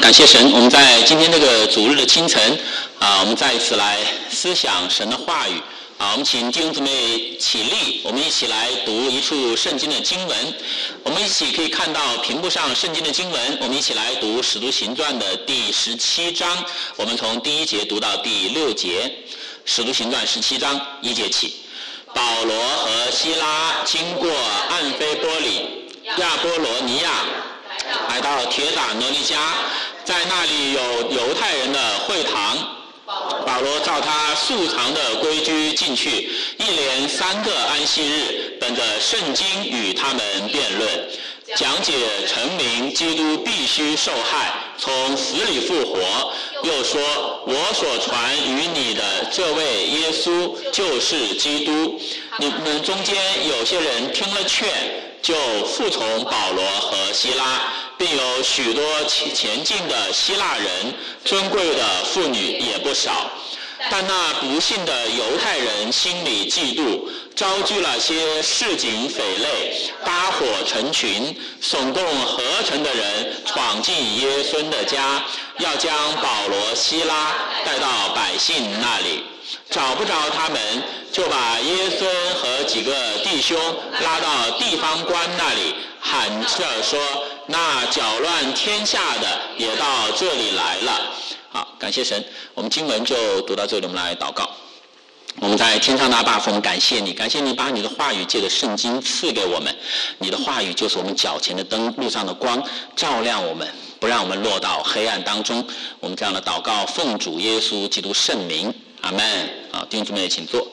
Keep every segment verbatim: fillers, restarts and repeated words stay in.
感谢神，我们在今天这个主日的清晨啊，我们再一次来思想神的话语啊。我们请弟兄姊妹起立，我们一起来读一处圣经的经文。我们一起可以看到屏幕上圣经的经文，我们一起来读《使徒行传》的第十七章，我们从第一节读到第六节。《使徒行传》十七章一节起，保罗和希拉经过暗非波里、亚波罗尼亚，来到铁打罗尼迦，在那里有犹太人的会堂。保罗照他素常的规矩进去，一连三个安息日，本着圣经与他们辩论，讲解陈明基督必须受害，从死里复活。又说，我所传与你的这位耶稣就是基督。你们中间有些人听了劝，就服从保罗和希拉，并有许多前进的希腊人，尊贵的妇女也不少。但那不信的犹太人心里嫉妒，招聚了些市井匪类，搭伙成群，耸动合成的人闯进耶稣的家，要将保罗、希拉带到百姓那里。找不着他们，就把耶稣和几个弟兄拉到地方官那里，喊着说，那搅乱天下的也到这里来了。好，感谢神，我们经文就读到这里，我们来祷告。我们在天上的阿爸父，我们感谢你，感谢你把你的话语借着圣经赐给我们，你的话语就是我们脚前的灯，路上的光，照亮我们，不让我们落到黑暗当中。我们这样的祷告，奉主耶稣基督圣名，阿们。好，弟兄姊妹请坐。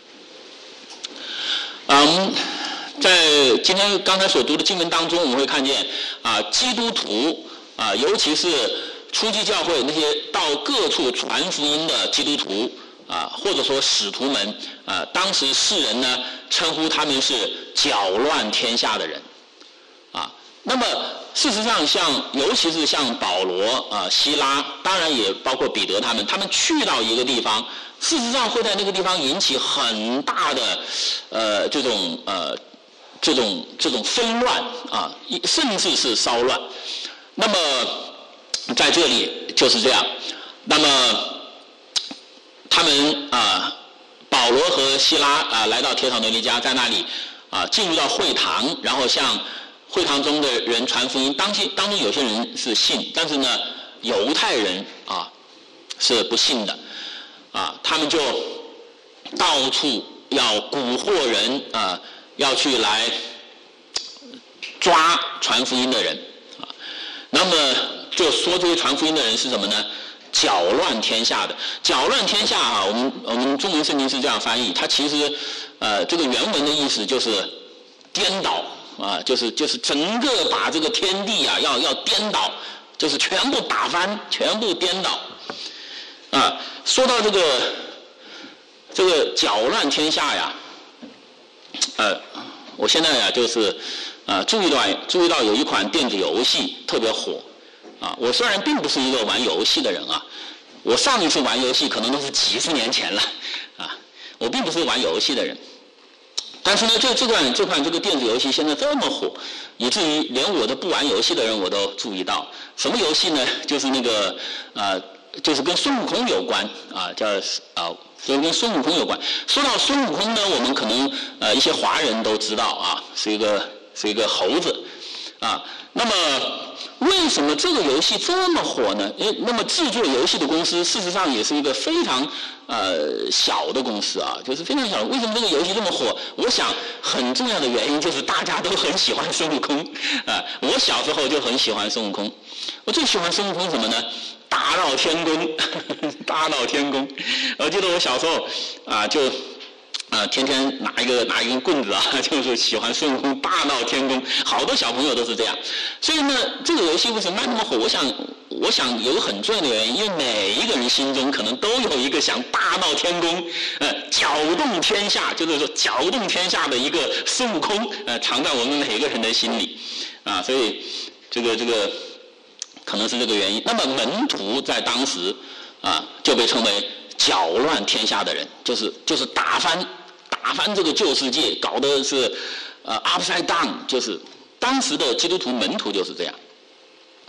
嗯，在今天刚才所读的经文当中，我们会看见啊，基督徒啊，尤其是初期教会那些到各处传福音的基督徒啊，或者说使徒们啊，当时世人呢称呼他们是搅乱天下的人啊。那么事实上，像尤其是像保罗啊、希拉，当然也包括彼得他们，他们去到一个地方，事实上会在那个地方引起很大的呃这种呃这种这种纷乱啊，甚至是骚乱。那么在这里就是这样。那么他们啊，保罗和希拉啊来到铁塔罗尼迦，在那里啊进入到会堂，然后向会堂中的人传福音。当中当中有些人是信，但是呢，犹太人啊是不信的啊，他们就到处要蛊惑人啊，要去来抓传福音的人啊。那么就说这些传福音的人是什么呢？搅乱天下的。搅乱天下啊，我们我们中文圣经是这样翻译，它其实呃这个原文的意思就是颠倒啊，就是就是整个把这个天地啊要要颠倒，就是全部打翻，全部颠倒啊。说到这个这个搅乱天下呀，呃，我现在呀就是呃注意到注意到有一款电子游戏特别火。啊，我虽然并不是一个玩游戏的人啊，我上一次玩游戏可能都是几十年前了，啊，我并不是玩游戏的人，但是呢，这这款这款这个电子游戏现在这么火，以至于连我的不玩游戏的人我都注意到。什么游戏呢？就是那个呃，就是跟孙悟空有关啊，叫啊，就是跟孙悟空有关。说到孙悟空呢，我们可能呃一些华人都知道啊，是一个是一个猴子啊，那么。为什么这个游戏这么火呢？因为那么制作游戏的公司事实上也是一个非常呃小的公司啊，就是非常小的。为什么这个游戏这么火？我想很重要的原因就是大家都很喜欢孙悟空啊。我小时候就很喜欢孙悟空，我最喜欢孙悟空什么呢？大闹天宫，大闹天宫。我记得我小时候啊就。啊、呃，天天拿一个拿一根棍子啊，就是喜欢孙悟空大闹天宫，好多小朋友都是这样。所以呢，这个游戏为什么卖那么火？我想，我想有很重要的原因，因为每一个人心中可能都有一个想大闹天宫，呃，搅动天下，就是说搅动天下的一个孙悟空，呃，藏在我们每一个人的心里，啊，所以这个这个可能是这个原因。那么门徒在当时啊就被称为搅乱天下的人，就是就是打翻。打翻这个旧世界，搞的是呃 upside down， 就是当时的基督徒门徒就是这样。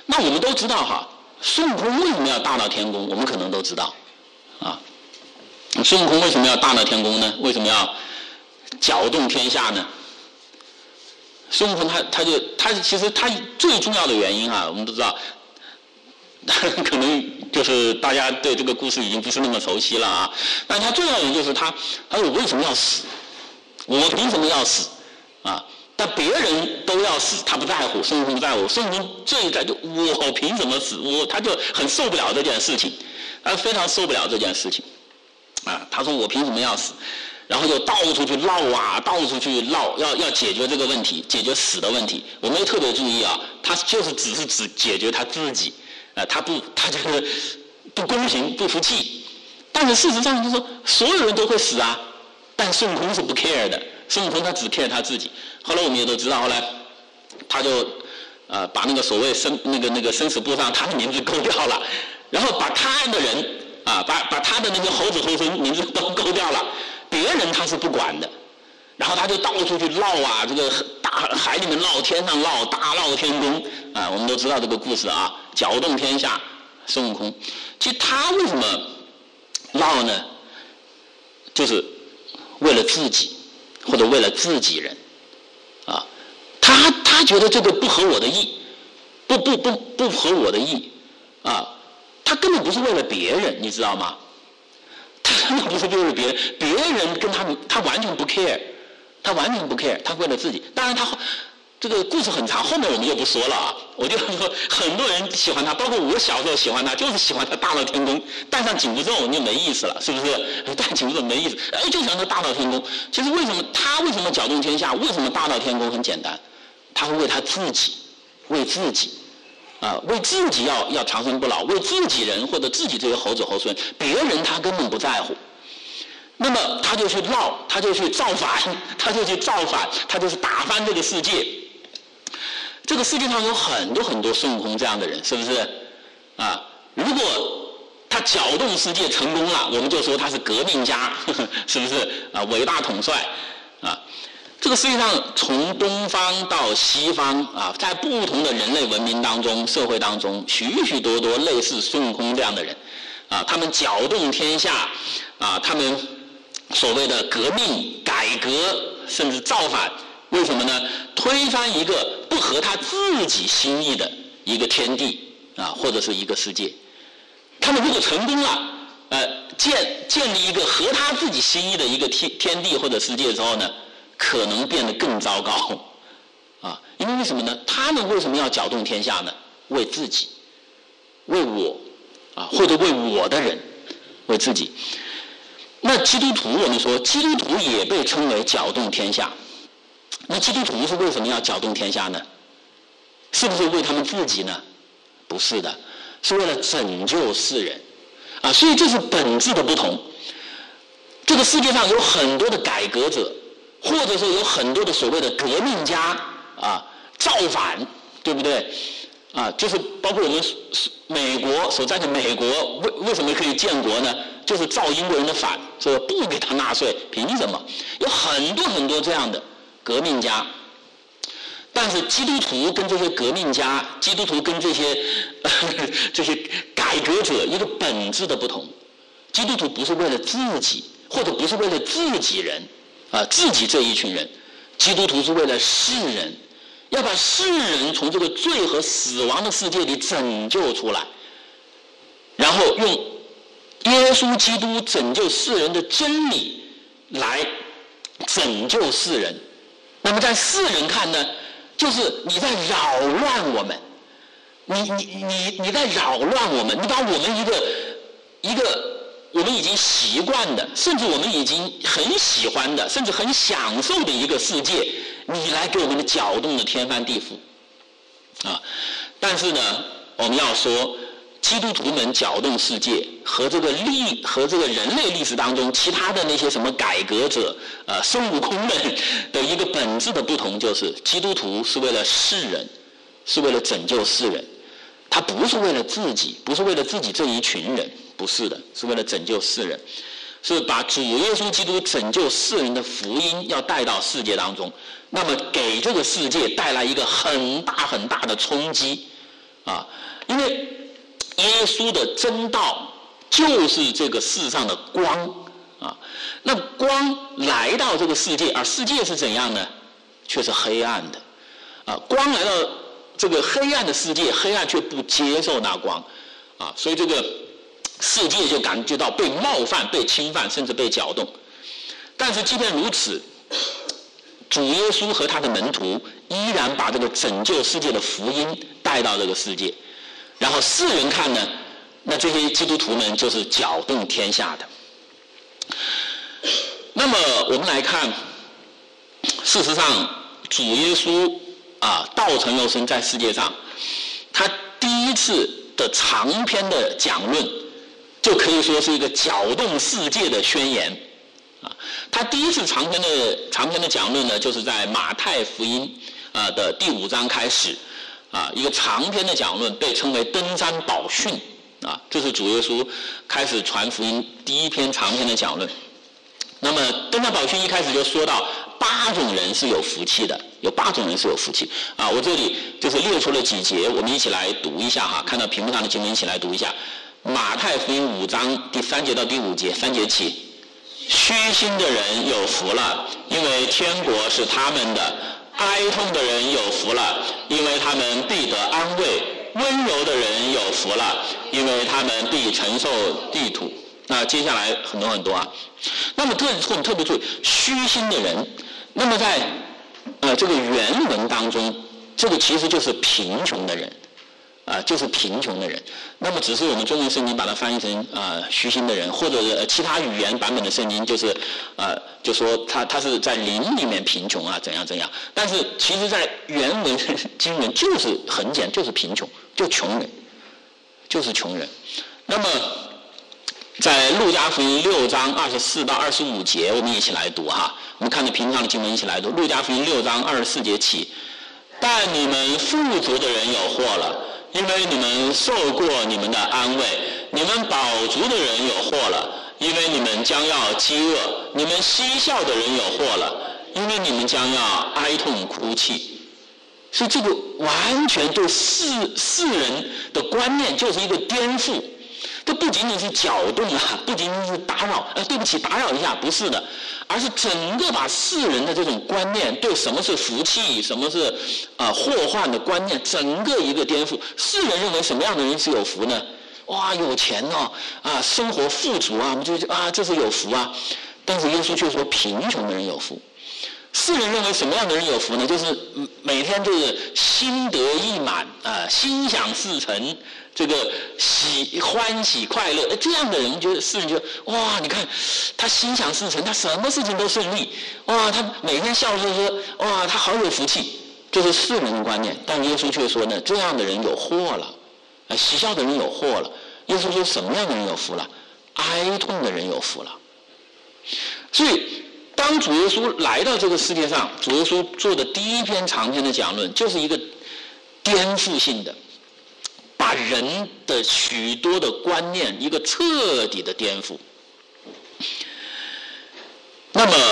那我们都知道哈，孙悟空为什么要大闹天宫？我们可能都知道，啊，孙悟空为什么要大闹天宫呢？为什么要搅动天下呢？孙悟空他他就他其实他最重要的原因啊，我们都知道，可能就是大家对这个故事已经不是那么熟悉了啊。但他最重要的原因就是他他说我为什么要死？我凭什么要死？啊？但别人都要死，他不在乎，孙悟空不在乎。孙悟空最在就我凭什么死？我他就很受不了这件事情，他非常受不了这件事情，啊，他说我凭什么要死？然后就到处去闹啊，到处去闹，要要解决这个问题，解决死的问题。我们也特别注意啊，他就是只是只解决他自己，呃，他不，他就是不公平，不服气。但是事实上就是说，所有人都会死啊，但孙悟空是不 care 的，孙悟空他只 care 他自己。后来我们也都知道，后来他就呃把那个所谓生那个那个生死簿上他的名字勾掉了，然后把他的人啊，把把他的那些猴子猴孙名字都勾掉了。别人他是不管的，然后他就到处去闹啊，这个大海里面闹，天上闹，大闹天宫啊，我们都知道这个故事啊，搅动天下，孙悟空。其实他为什么闹呢？就是为了自己，或者为了自己人啊，他他觉得这个不合我的意，不不不不合我的意啊，他根本不是为了别人，你知道吗？他根本不是为了别人，别人跟他他完全不 care， 他完全不 care， 他为了自己。当然他这个故事很长，后面我们就不说了啊。我就说很多人喜欢他，包括我小时候喜欢他，就是喜欢他大闹天宫，戴上紧箍咒就没意思了，是不是？戴紧箍咒没意思，哎，就喜欢他大闹天宫。其实为什么他为什么搅动天下？为什么大闹天宫？很简单，他会为他自己，为自己。啊，为自己要要长生不老，为自己人或者自己这些猴子猴孙，别人他根本不在乎。那么他就去闹，他就去造反，他就去造反，他就是打翻这个世界。这个世界上有很多很多孙悟空这样的人，是不是？啊，如果他搅动世界成功了，我们就说他是革命家，呵呵，是不是？啊，伟大统帅，啊。这个世界上从东方到西方啊，在不同的人类文明当中、社会当中，许许多多类似孙悟空这样的人，啊，他们搅动天下，啊，他们所谓的革命、改革，甚至造反，为什么呢？推翻一个不合他自己心意的一个天地啊，或者是一个世界。他们如果成功了，呃，建建立一个合他自己心意的一个天天地或者世界之后呢？可能变得更糟糕，啊，因为为什么呢？他们为什么要搅动天下呢？为自己，为我，啊，或者为我的人，为自己。那基督徒，我们说基督徒也被称为搅动天下。那基督徒是为什么要搅动天下呢？是不是为他们自己呢？不是的，是为了拯救世人，啊，所以这是本质的不同。这个世界上有很多的改革者。或者说有很多的所谓的革命家啊，造反，对不对？啊，就是包括我们美国所在的美国，为为什么可以建国呢？就是造英国人的反，说不给他纳税，凭什么？有很多很多这样的革命家。但是基督徒跟这些革命家，基督徒跟这些呵呵这些改革者一个本质的不同。基督徒不是为了自己，或者不是为了自己人。啊，自己这一群人，基督徒是为了世人，要把世人从这个罪和死亡的世界里拯救出来，然后用耶稣基督拯救世人的真理来拯救世人。那么在世人看呢，就是你在扰乱我们，你你你你在扰乱我们，你把我们一个一个。我们已经习惯的，甚至我们已经很喜欢的，甚至很享受的一个世界，你来给我们的搅动的天翻地覆，啊！但是呢，我们要说，基督徒们搅动世界和这个历和这个人类历史当中其他的那些什么改革者，呃，孙悟空们的一个本质的不同，就是基督徒是为了世人，是为了拯救世人，他不是为了自己，不是为了自己这一群人。不是的，是为了拯救世人，是把主耶稣基督拯救世人的福音要带到世界当中，那么给这个世界带来一个很大很大的冲击， 啊，因为耶稣的真道就是这个世上的光啊。那光来到这个世界，而世界是怎样呢？却是黑暗的啊。光来到这个黑暗的世界，黑暗却不接受那光啊，所以这个世界就感觉到被冒犯、被侵犯，甚至被搅动。但是即便如此，主耶稣和他的门徒依然把这个拯救世界的福音带到这个世界，然后世人看呢，那这些基督徒们就是搅动天下的。那么我们来看，事实上主耶稣啊，道成肉身在世界上，他第一次的长篇的讲论，就可以说是一个搅动世界的宣言啊。他第一次长篇的长篇的讲论呢，就是在马太福音啊的第五章开始啊，一个长篇的讲论被称为登山宝训啊，这是主耶稣开始传福音第一篇长篇的讲论。那么登山宝训一开始就说到八种人是有福气的，有八种人是有福气啊。我这里就是列出了几节，我们一起来读一下哈，看到屏幕上的经文一起来读一下。马太福音五章第三节到第五节，三节起。虚心的人有福了，因为天国是他们的；哀痛的人有福了，因为他们必得安慰；温柔的人有福了，因为他们必承受地土。那接下来很多很多啊。那么特我们特别注意虚心的人，那么在呃这个原文当中，这个其实就是贫穷的人啊、呃，就是贫穷的人。那么只是我们中文圣经把它翻译成呃虚心的人，或者、呃、其他语言版本的圣经就是呃就说他他是在灵里面贫穷啊，怎样怎样。但是其实在原文经文就是很简，就是贫穷，就穷人，就是穷人。那么在路加福音六章二十四到二十五节，我们一起来读哈。我们看着平常的经文一起来读。路加福音六章二十四节起，但你们富足的人有祸了，因为你们受过你们的安慰；你们饱足的人有祸了，因为你们将要饥饿；你们嬉笑的人有祸了，因为你们将要哀痛哭泣。所以这个完全对世世人的观念就是一个颠覆。这不仅仅是搅动啊，不仅仅是打扰，呃，对不起，打扰一下，不是的，而是整个把世人的这种观念，对什么是福气，什么是啊、呃、祸患的观念，整个一个颠覆。世人认为什么样的人是有福呢？哇，有钱哦，啊，生活富足啊，我们就啊，这是有福啊。但是耶稣却说，贫穷的人有福。世人认为什么样的人有福呢？就是每天就是心得意满啊，心想事成。这个喜欢喜快乐，这样的人觉得世人觉得哇，你看他心想事成，他什么事情都顺利，哇，他每天笑说说，哇，他好有福气，这是世人的观念。但耶稣却说呢，这样的人有祸了，啊，喜笑的人有祸了。耶稣说什么样的人有福了？哀痛的人有福了。所以当主耶稣来到这个世界上，主耶稣做的第一篇长篇的讲论，就是一个颠覆性的。把人的许多的观念一个彻底的颠覆。那么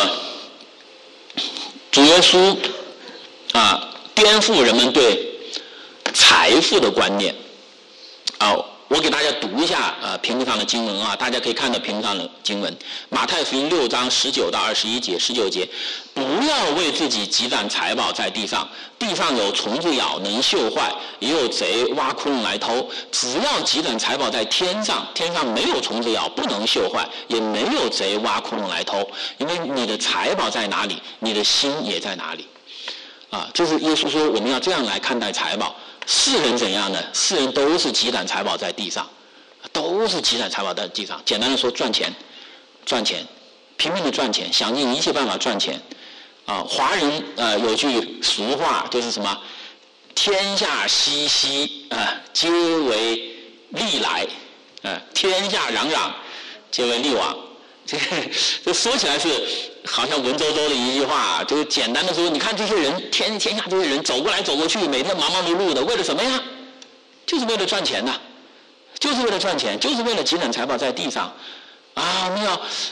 主耶稣啊，颠覆人们对财富的观念啊。我给大家读一下呃屏幕上的经文啊，大家可以看到屏幕上的经文。马太福音六章十九到二十一节，十九节，不要为自己积攒财宝在地上，地上有虫子咬，能锈坏；也有贼挖窟窿来偷。只要积攒财宝在天上，天上没有虫子咬，不能锈坏，也没有贼挖窟窿来偷。因为你的财宝在哪里，你的心也在哪里。啊，这是耶稣说我们要这样来看待财宝。世人怎样呢？世人都是积攒财宝在地上，都是积攒财宝在地上。简单的说，赚钱，赚钱，拼命的赚钱，想尽一切办法赚钱。啊，华人呃有句俗话就是什么？天下熙熙啊、呃，皆为利来；啊、呃，天下攘攘，皆为利往。这个这说起来是好像文绉绉的一句话，就是简单的说，你看这些人，天天下这些人走过来走过去，每天忙忙碌碌的，为了什么呀？就是为了赚钱呐，就是为了赚钱，就是为了积攒财宝在地上啊！我们要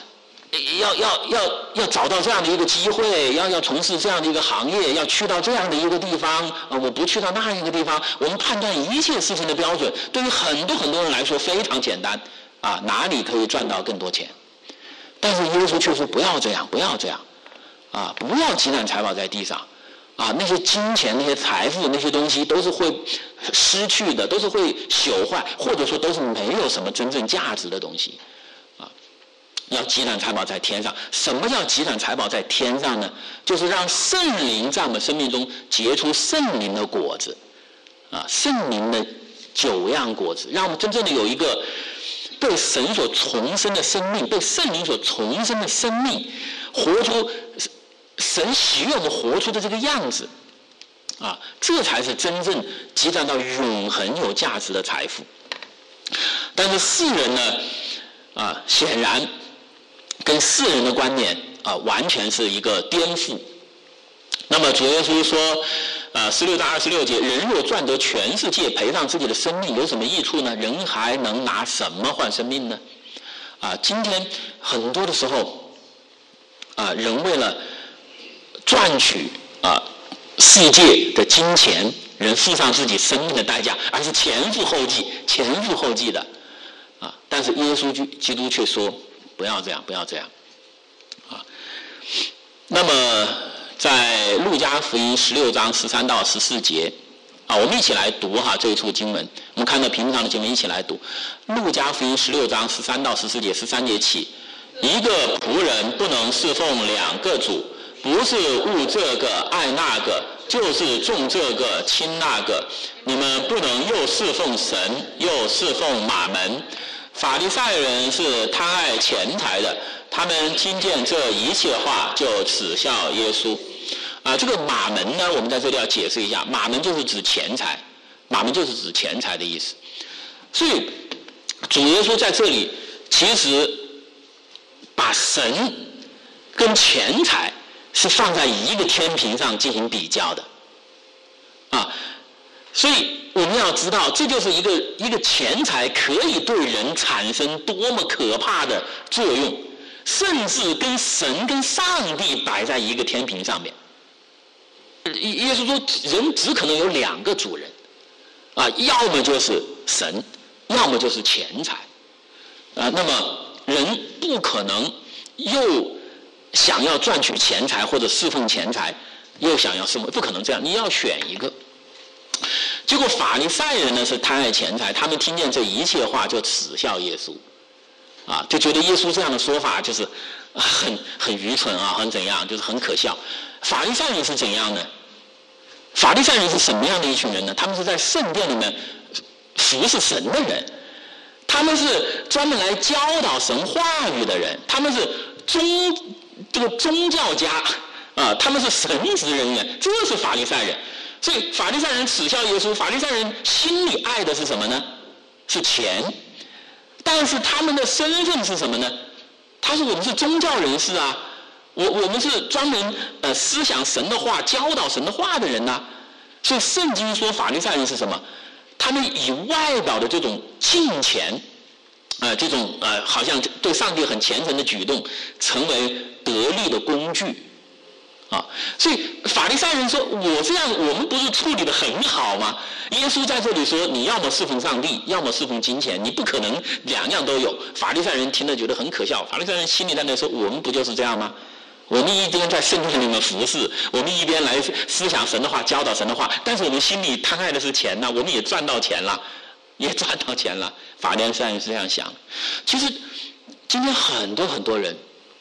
要要要要找到这样的一个机会，要要从事这样的一个行业，要去到这样的一个地方，啊，我不去到那样一个地方。我们判断一切事情的标准，对于很多很多人来说非常简单，啊，哪里可以赚到更多钱？但是耶稣却说不要这样，不要这样，啊，不要积攒财宝在地上，啊，那些金钱、那些财富、那些东西都是会失去的，都是会朽坏，或者说都是没有什么真正价值的东西。要积攒财宝在天上。什么叫积攒财宝在天上呢？就是让圣灵在我们生命中结出圣灵的果子，啊，圣灵的九样果子，让我们真正的有一个被神所重生的生命，被圣灵所重生的生命，活出神喜悦我们活出的这个样子，啊，这才是真正积攒到永恒有价值的财富。但是世人呢，啊，显然跟世人的观念啊，完全是一个颠覆。那么主耶稣说，呃，十六到二十六节，人若赚得全世界，赔上自己的生命，有什么益处呢？人还能拿什么换生命呢？啊，今天很多的时候，啊，人为了赚取啊世界的金钱，人付上自己生命的代价，而是前赴后继，前赴后继的，啊，但是耶稣基督却说，不要这样，不要这样，啊，那么在路加福音十六章十三到十四节，啊，我们一起来读哈这一处经文，我们看到屏幕上的经文一起来读。路加福音十六章十三到十四节，十三节起，一个仆人不能侍奉两个主，不是务这个爱那个，就是重这个轻那个。你们不能又侍奉神，又侍奉马门。法利赛人是贪爱钱财的，他们听见这一切话，就耻笑耶稣。啊，这个马门呢，我们在这里要解释一下，马门就是指钱财，马门就是指钱财的意思。所以主耶稣在这里其实把神跟钱财是放在一个天平上进行比较的，啊，所以我们要知道，这就是一个一个钱财可以对人产生多么可怕的作用，甚至跟神跟上帝摆在一个天平上面。耶稣说，人只可能有两个主人，啊，要么就是神，要么就是钱财，啊，那么人不可能又想要赚取钱财或者侍奉钱财，又想要侍奉，不可能这样，你要选一个。结果法利赛人呢是贪爱钱财，他们听见这一切话就耻笑耶稣，啊，就觉得耶稣这样的说法就是很很愚蠢啊，很怎样，就是很可笑。法利赛人是怎样呢？法利赛人是什么样的一群人呢？他们是在圣殿里面服侍神的人，他们是专门来教导神话语的人，他们是宗这个宗教家啊，他们是神职人员，这是法利赛人。所以法利赛人耻笑耶稣，法利赛人心里爱的是什么呢？是钱。但是他们的身份是什么呢？他说我们是宗教人士啊，我我们是专门呃思想神的话、教导神的话的人呐、啊。所以圣经说法利赛人是什么？他们以外表的这种敬虔，呃这种呃好像对上帝很虔诚的举动，成为得利的工具。啊，所以法利赛人说，我这样我们不是处理得很好吗？耶稣在这里说，你要么侍奉上帝，要么侍奉金钱，你不可能两样都有。法利赛人听了觉得很可笑，法利赛人心里在那说，我们不就是这样吗？我们一边在圣殿里面服侍，我们一边来思想神的话，教导神的话，但是我们心里贪爱的是钱呢，我们也赚到钱了，也赚到钱了。法利赛人是这样想。其实今天很多很多人，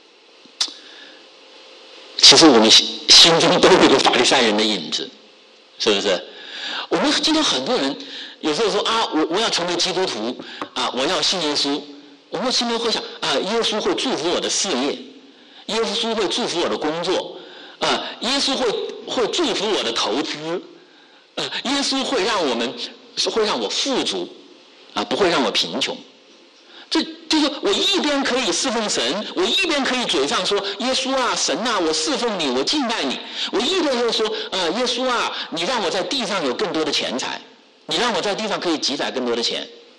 其实我们心中都有个法利赛人的影子，是不是？我们今天很多人有时候说啊，我我要成为基督徒啊，我要信耶稣，我们心中会想啊，耶稣会祝福我的事业，耶稣会祝福我的工作，啊，耶稣会会祝福我的投资，啊，耶稣会让我们会让我富足，啊，不会让我贫穷。这就是我一边可以侍奉神，我一边可以嘴上说耶稣啊，神啊，我侍奉你，我敬拜你，我一边又说呃，耶稣啊，你让我在地上有更多的钱财，你让我在地上可以积攒更多的钱。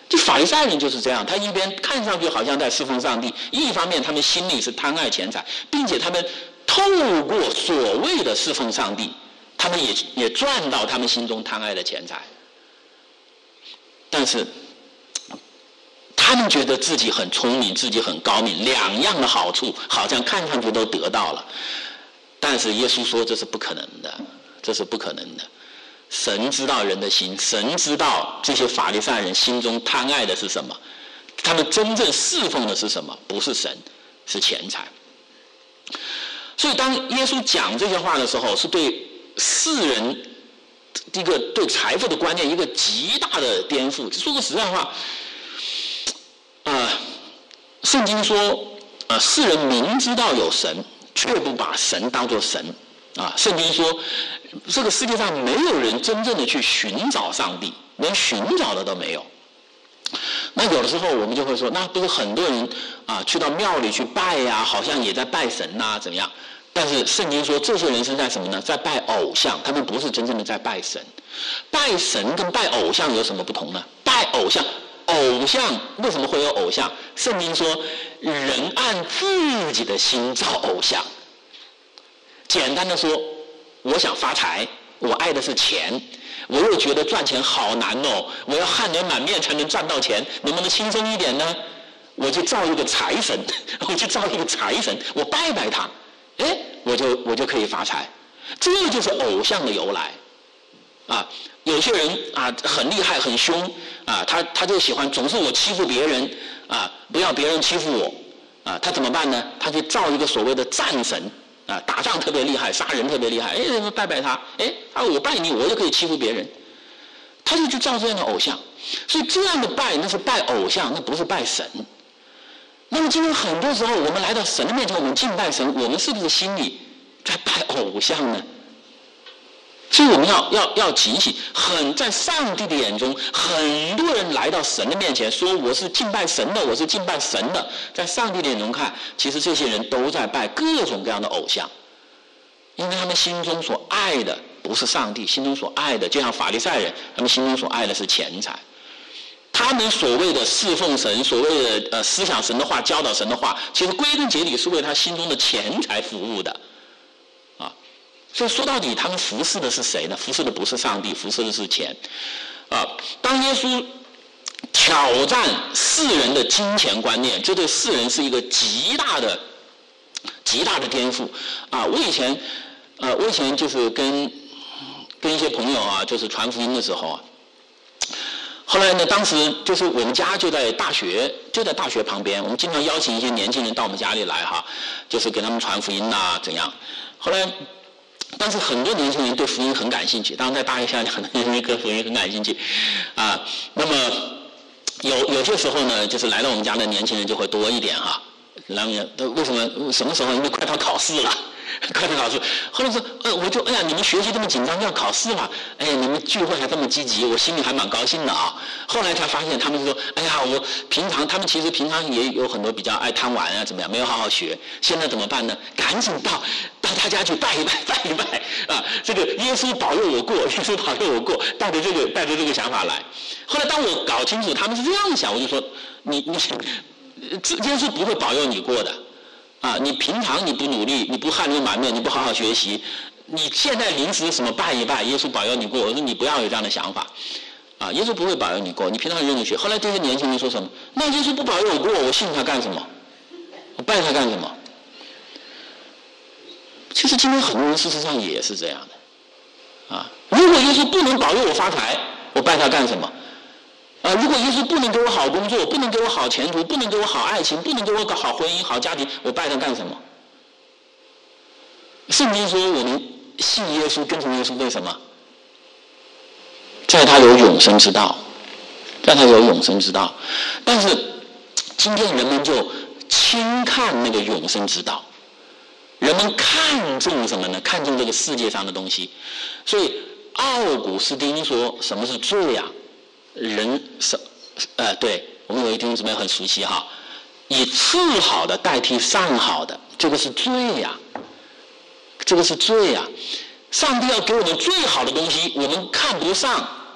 就法利赛人就是这样，他一边看上去好像在侍奉上帝，一方面他们心里是贪爱钱财，并且他们透过所谓的侍奉上帝，他们也也赚到他们心中贪爱的钱财。但是他们觉得自己很聪明，自己很高明，两样的好处好像看上去都得到了。但是耶稣说这是不可能的，这是不可能的。神知道人的心，神知道这些法利赛人心中贪爱的是什么，他们真正侍奉的是什么？不是神，是钱财。所以当耶稣讲这些话的时候，是对世人一个对财富的观念一个极大的颠覆。说个实在话，呃，圣经说，呃，世人明知道有神，却不把神当作神。啊，圣经说，这个世界上没有人真正的去寻找上帝，连寻找的都没有。那有的时候我们就会说，那不是很多人啊去到庙里去拜呀、啊，好像也在拜神呐、啊，怎么样？但是圣经说，这些人是在什么呢？在拜偶像，他们不是真正的在拜神。拜神跟拜偶像有什么不同呢？拜偶像，偶像为什么会有偶像？圣经说，人按自己的心造偶像。简单的说，我想发财，我爱的是钱，我又觉得赚钱好难哦，我要汗流满面才能赚到钱，能不能轻松一点呢？我就造一个财神，我就造一个财神，我拜拜他，哎，我就我就可以发财。这就是偶像的由来啊。有些人啊很厉害很凶啊，他他就喜欢总是我欺负别人啊，不要别人欺负我啊，他怎么办呢？他就造一个所谓的战神。啊，打仗特别厉害，杀人特别厉害，哎，拜拜他，哎，他我拜你，我就可以欺负别人，他就去造这样的偶像，所以这样的拜那是拜偶像，那不是拜神。那么今天很多时候我们来到神的面前，我们敬拜神，我们是不是心里在拜偶像呢？所以我们要要要警醒，很在上帝的眼中，很多人来到神的面前说我是敬拜神的，我是敬拜神的，在上帝的眼中看，其实这些人都在拜各种各样的偶像，因为他们心中所爱的不是上帝，心中所爱的就像法利赛人，他们心中所爱的是钱财。他们所谓的侍奉神，所谓的呃思想神的话，教导神的话，其实归根结底是为他心中的钱财服务的。所以说到底，他们服侍的是谁呢？服侍的不是上帝，服侍的是钱。啊，当耶稣挑战世人的金钱观念，这对世人是一个极大的、极大的颠覆。啊，我以前，呃，我以前就是跟跟一些朋友啊，就是传福音的时候啊，后来呢，当时就是我们家就在大学，就在大学旁边，我们经常邀请一些年轻人到我们家里来哈，就是给他们传福音呐，怎样？后来。但是很多年轻人对福音很感兴趣，当然在大学下很多年轻人对福音很感兴趣，啊，那么有有些时候呢，就是来到我们家的年轻人就会多一点哈。来我们为什么什么时候？因为快到考试了，快到考试。后来说，呃，我就哎呀，你们学习这么紧张，要考试了，哎，你们聚会还这么积极，我心里还蛮高兴的啊。后来才发现，他们说，哎呀，我平常他们其实平常也有很多比较爱贪玩啊，怎么样，没有好好学。现在怎么办呢？赶紧到到他家去拜一拜，拜一拜啊！这个耶稣保佑我过，耶稣保佑我过，带着这个带着这个想法来。后来当我搞清楚他们是这样想，我就说，你你。耶稣不会保佑你过的，啊！你平常你不努力，你不汗流满面，你不好好学习，你现在临时什么拜一拜，耶稣保佑你过？我说你不要有这样的想法，啊！耶稣不会保佑你过，你平常认真学。后来这些年轻人说什么？那耶稣不保佑我过，我信他干什么？我拜他干什么？其实今天很多人事实上也是这样的，啊！如果耶稣不能保佑我发财，我拜他干什么？啊！如果耶稣不能给我好工作，不能给我好前途，不能给我好爱情，不能给我搞好婚姻、好家庭，我拜他干什么？圣经说我们信耶稣、跟从耶稣，为什么？在他有永生之道，在他有永生之道。但是今天人们就轻看那个永生之道，人们看重什么呢？看重这个世界上的东西。所以奥古斯丁说，什么是罪啊？人是，呃，对我们有一弟兄姊妹很熟悉哈，以次好的代替上好的，这个是罪呀、啊，这个是罪呀、啊。上帝要给我们最好的东西，我们看不上，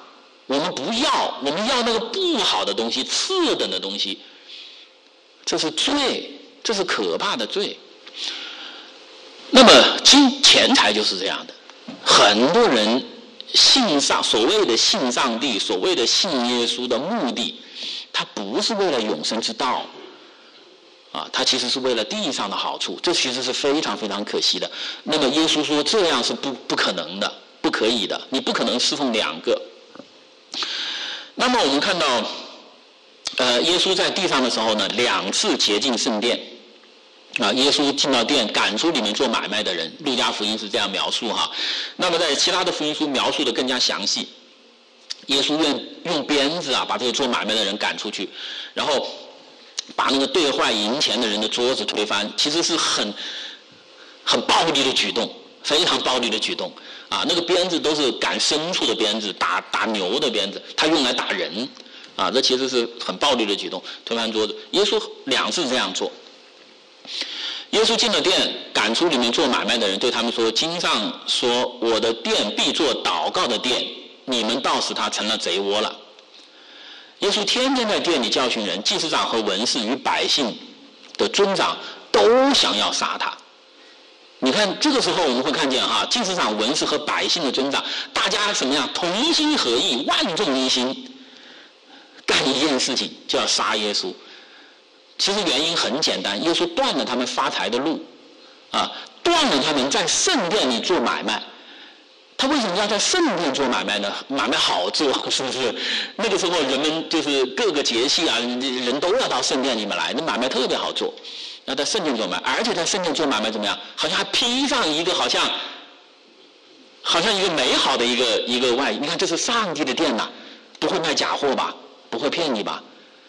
我们不要，我们要那个不好的东西，次等的东西，这是罪，这是可怕的罪。那么金钱财就是这样的，很多人信上所谓的信上帝，所谓的信耶稣的目的，他不是为了永生之道啊，他其实是为了地上的好处，这其实是非常非常可惜的。那么耶稣说这样是不不可能的，不可以的，你不可能侍奉两个。那么我们看到呃，耶稣在地上的时候呢，两次洁净圣殿啊，耶稣进到殿，赶出里面做买卖的人，路加福音是这样描述哈。那么在其他的福音书描述的更加详细，耶稣用用鞭子啊，把这个做买卖的人赶出去，然后把那个兑换银钱的人的桌子推翻，其实是很很暴力的举动，非常暴力的举动啊。那个鞭子都是赶牲畜的鞭子，打打牛的鞭子，他用来打人啊，这其实是很暴力的举动，推翻桌子。耶稣两次这样做。耶稣进了店，赶出里面做买卖的人，对他们说：经上说，我的店必做祷告的店，你们倒使他成了贼窝了。耶稣天天在店里教训人，祭司长和文士与百姓的尊长都想要杀他。你看这个时候我们会看见哈，祭司长、文士和百姓的尊长，大家怎么样同心合意，万众一心，干一件事情，就要杀耶稣。其实原因很简单，耶稣断了他们发财的路啊，断了他们在圣殿里做买卖。他为什么要在圣殿做买卖呢？买卖好做，是不是？那个时候人们就是各个节气啊，人都要到圣殿里面来，那买卖特别好做。要在圣殿做买卖，而且在圣殿做买卖怎么样？好像还披上一个好像好像一个美好的一个一个外衣。你看这是上帝的殿呐、啊，不会卖假货吧？不会骗你吧？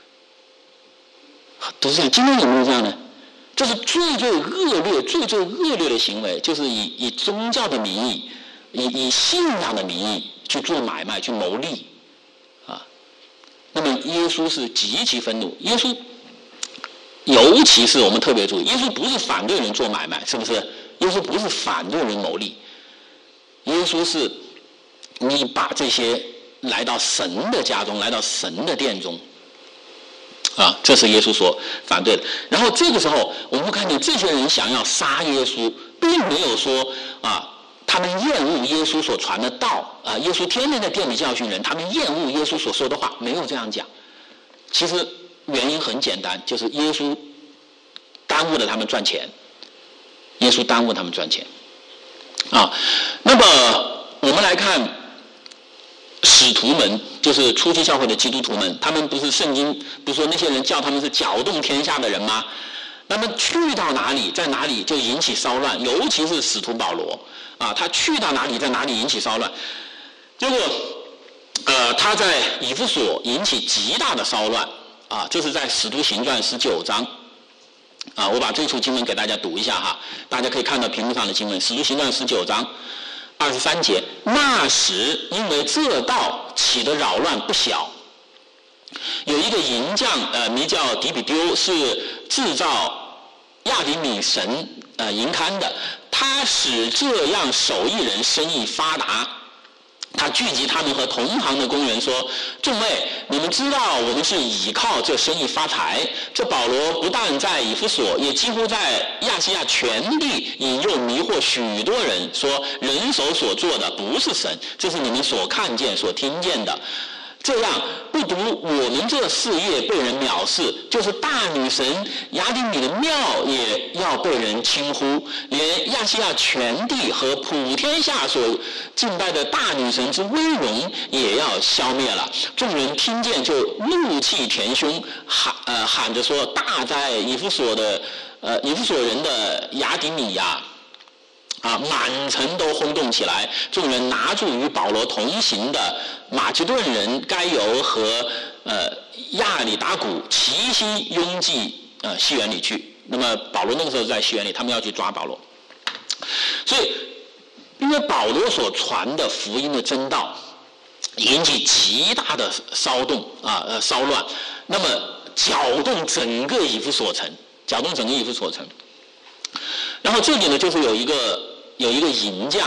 都是这样。今天有没有这样呢？这是最最恶劣、最最恶劣的行为，就是以以宗教的名义，以以信仰的名义去做买卖、去牟利啊。那么耶稣是极其愤怒，耶稣尤其是我们特别注意，耶稣不是反对人做买卖，是不是？耶稣不是反对人牟利，耶稣是你把这些来到神的家中，来到神的殿中。啊，这是耶稣所反对的。然后这个时候，我们会看见这些人想要杀耶稣，并没有说啊，他们厌恶耶稣所传的道啊。耶稣天天在殿里教训人，他们厌恶耶稣所说的话，没有这样讲。其实原因很简单，就是耶稣耽误了他们赚钱，耶稣耽误他们赚钱啊。那么我们来看使徒们，就是初期教会的基督徒们，他们不是圣经不是说那些人叫他们是搅动天下的人吗？那么去到哪里，在哪里就引起骚乱，尤其是使徒保罗啊，他去到哪里，在哪里引起骚乱。结果，呃，他在以弗所引起极大的骚乱啊，这是在使徒行传十九章啊，我把这处经文给大家读一下哈，大家可以看到屏幕上的经文，使徒行传十九章。二十三节，那时因为这道起的扰乱不小，有一个银匠，呃，名叫底比丢，是制造亚底米神呃银龛的，他使这样手艺人生意发达。他聚集他们和同行的工人说：众位，你们知道我们是倚靠这生意发财。这保罗不但在以弗所，也几乎在亚细亚全地引诱迷惑许多人，说人手所做的不是神，这是你们所看见所听见的。这样不独我们这事业被人藐视，就是大女神雅典米的庙也要被人轻忽，连亚细亚全地和普天下所敬拜的大女神之威荣也要消灭了。众人听见就怒气填胸，喊呃喊着说：大哉以弗所的呃以弗所人的雅典米呀！啊，满城都轰动起来，众人拿住与保罗同行的马其顿人该犹和呃亚里达古，齐心拥挤呃西园里去。那么保罗那个时候在西园里，他们要去抓保罗。所以，因为保罗所传的福音的真道，引起极大的骚动啊呃骚乱，那么搅动整个以弗所城，搅动整个以弗所城。然后这里呢，就是有一个。有一个银匠，他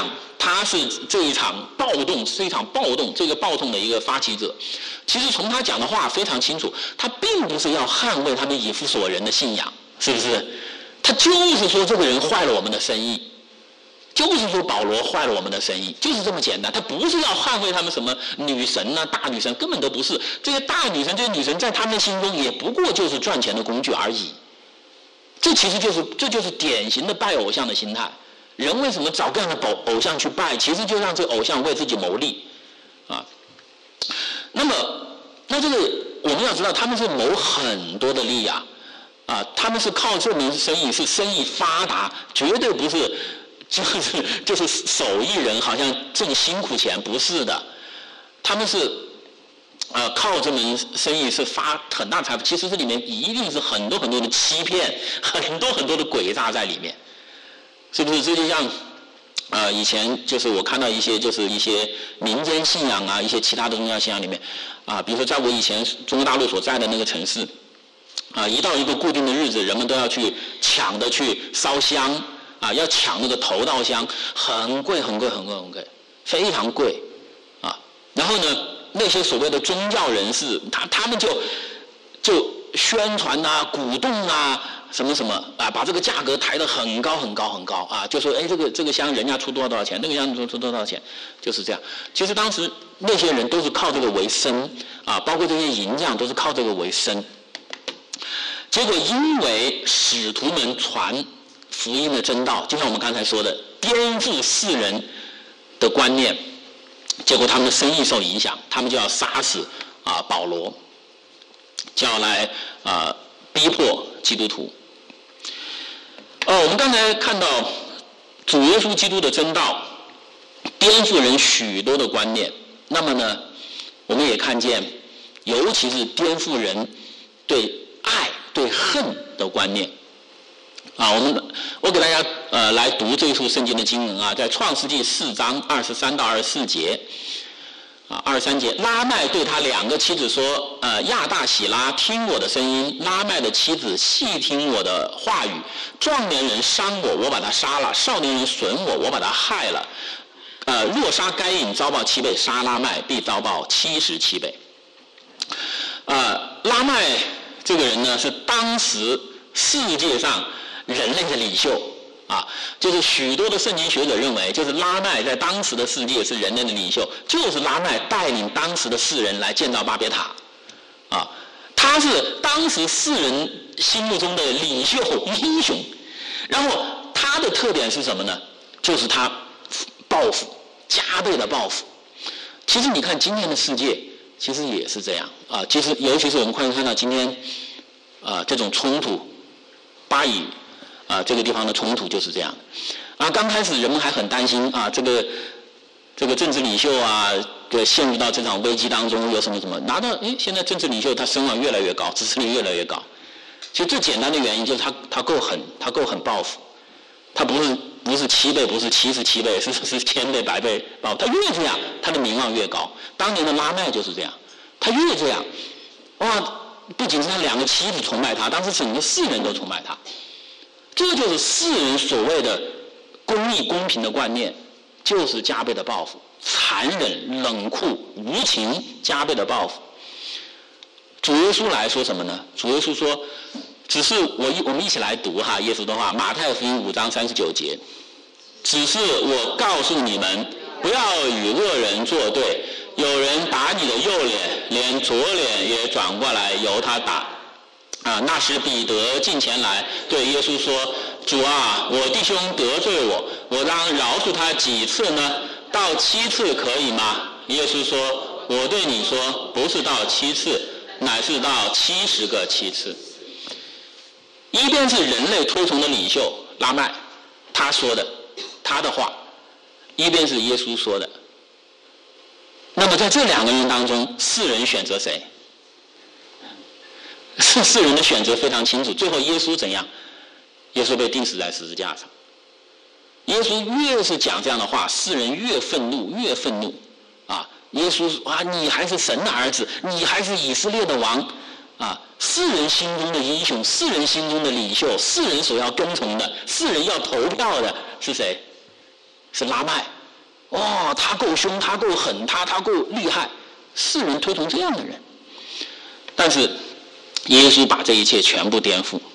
他是这一场暴动，是一场暴动，这个暴动的一个发起者。其实从他讲的话非常清楚，他并不是要捍卫他们以弗所人的信仰，是不是？他就是说这个人坏了我们的生意，就是说保罗坏了我们的生意，就是这么简单。他不是要捍卫他们什么女神啊、大女神，根本都不是。这些大女神、这些女神在他们心中也不过就是赚钱的工具而已。这其实就是这就是典型的拜偶像的心态。人为什么找各样的偶偶像去拜？其实就让这个偶像为自己谋利啊。那么，那这个我们要知道，他们是谋很多的利啊。啊，他们是靠这门生意，是生意发达，绝对不是就是就是手艺人，好像挣辛苦钱，不是的。他们是呃靠这门生意是发很大财富，其实这里面一定是很多很多的欺骗，很多很多的诡诈在里面，是不是？这就像呃以前就是我看到一些就是一些民间信仰啊，一些其他的宗教信仰里面啊，比如说在我以前中国大陆所在的那个城市。啊，一到一个固定的日子，人们都要去抢着去烧香啊，要抢那个头道香，很贵很贵很贵很贵，非常贵啊。然后呢，那些所谓的宗教人士，他他们就就宣传啊、鼓动啊、什么什么啊，把这个价格抬得很高很高很高啊，就说哎，这个这个香人家出多少多少钱，那个香出出多少钱，就是这样。其实当时那些人都是靠这个为生啊，包括这些银匠都是靠这个为生。结果因为使徒们传福音的真道，就像我们刚才说的，颠覆世人的观念，结果他们的生意受影响，他们就要杀死啊保罗，就要来啊逼迫基督徒。呃，我们刚才看到主耶稣基督的真道颠覆人许多的观念，那么呢，我们也看见，尤其是颠覆人对爱对恨的观念啊，我们我给大家呃来读这一处圣经的经文啊，在创世纪四章二十三到二十四节啊，二十三节，拉麦对他两个妻子说，呃，亚大喜拉，听我的声音；拉麦的妻子细听我的话语。壮年人伤我，我把他杀了；少年人损我，我把他害了。呃，若杀该隐，遭报七倍；杀拉麦，必遭报七十七倍。呃，拉麦这个人呢，是当时世界上人类的领袖啊，就是许多的圣经学者认为，就是拉麦在当时的世界是人类的领袖，就是拉麦带领当时的世人来建造巴别塔啊，他是当时世人心目中的领袖英雄。然后他的特点是什么呢？就是他报复，加倍的报复。其实你看今天的世界其实也是这样啊，其实尤其是我们快看到今天啊这种冲突，巴以啊这个地方的冲突就是这样啊。刚开始人们还很担心啊，这个这个政治领袖啊陷入到这场危机当中，有什么什么拿到诶，现在政治领袖他声望越来越高，支持率越来越高。其实最简单的原因就是他他够狠，他够狠报复，他不是不是七倍，不是七十七倍，是是千倍百倍报复。他越这样，他的名望越高。当年的拉麦就是这样，他越这样，哇，不仅是他两个妻子崇拜他，当时整个世人都崇拜他。这就是世人所谓的公义公平的观念，就是加倍的报复，残忍、冷酷、无情，加倍的报复。主耶稣来说什么呢？主耶稣说，只是我一我们一起来读哈耶稣的话，马太福音五章三十九节，只是我告诉你们，不要与恶人作对，有人打你的右脸，连左脸也转过来由他打。啊，那时彼得近前来对耶稣说：“主啊，我弟兄得罪我，我当饶恕他几次呢？到七次可以吗？”耶稣说：“我对你说，不是到七次，乃是到七十个七次。”一边是人类推崇的领袖拉麦他说的他的话，一边是耶稣说的。那么在这两个人当中，世人选择谁？是世人的选择非常清楚。最后耶稣怎样？耶稣被钉死在十字架上。耶稣越是讲这样的话，世人越愤怒，越愤怒啊！耶稣说啊，你还是神的儿子，你还是以色列的王啊！世人心中的英雄，世人心中的领袖，世人所要跟从的，世人要投票的是谁？是拉麦哦，他够凶，他够狠，他他够厉害，世人推崇这样的人。但是耶稣把这一切全部颠覆。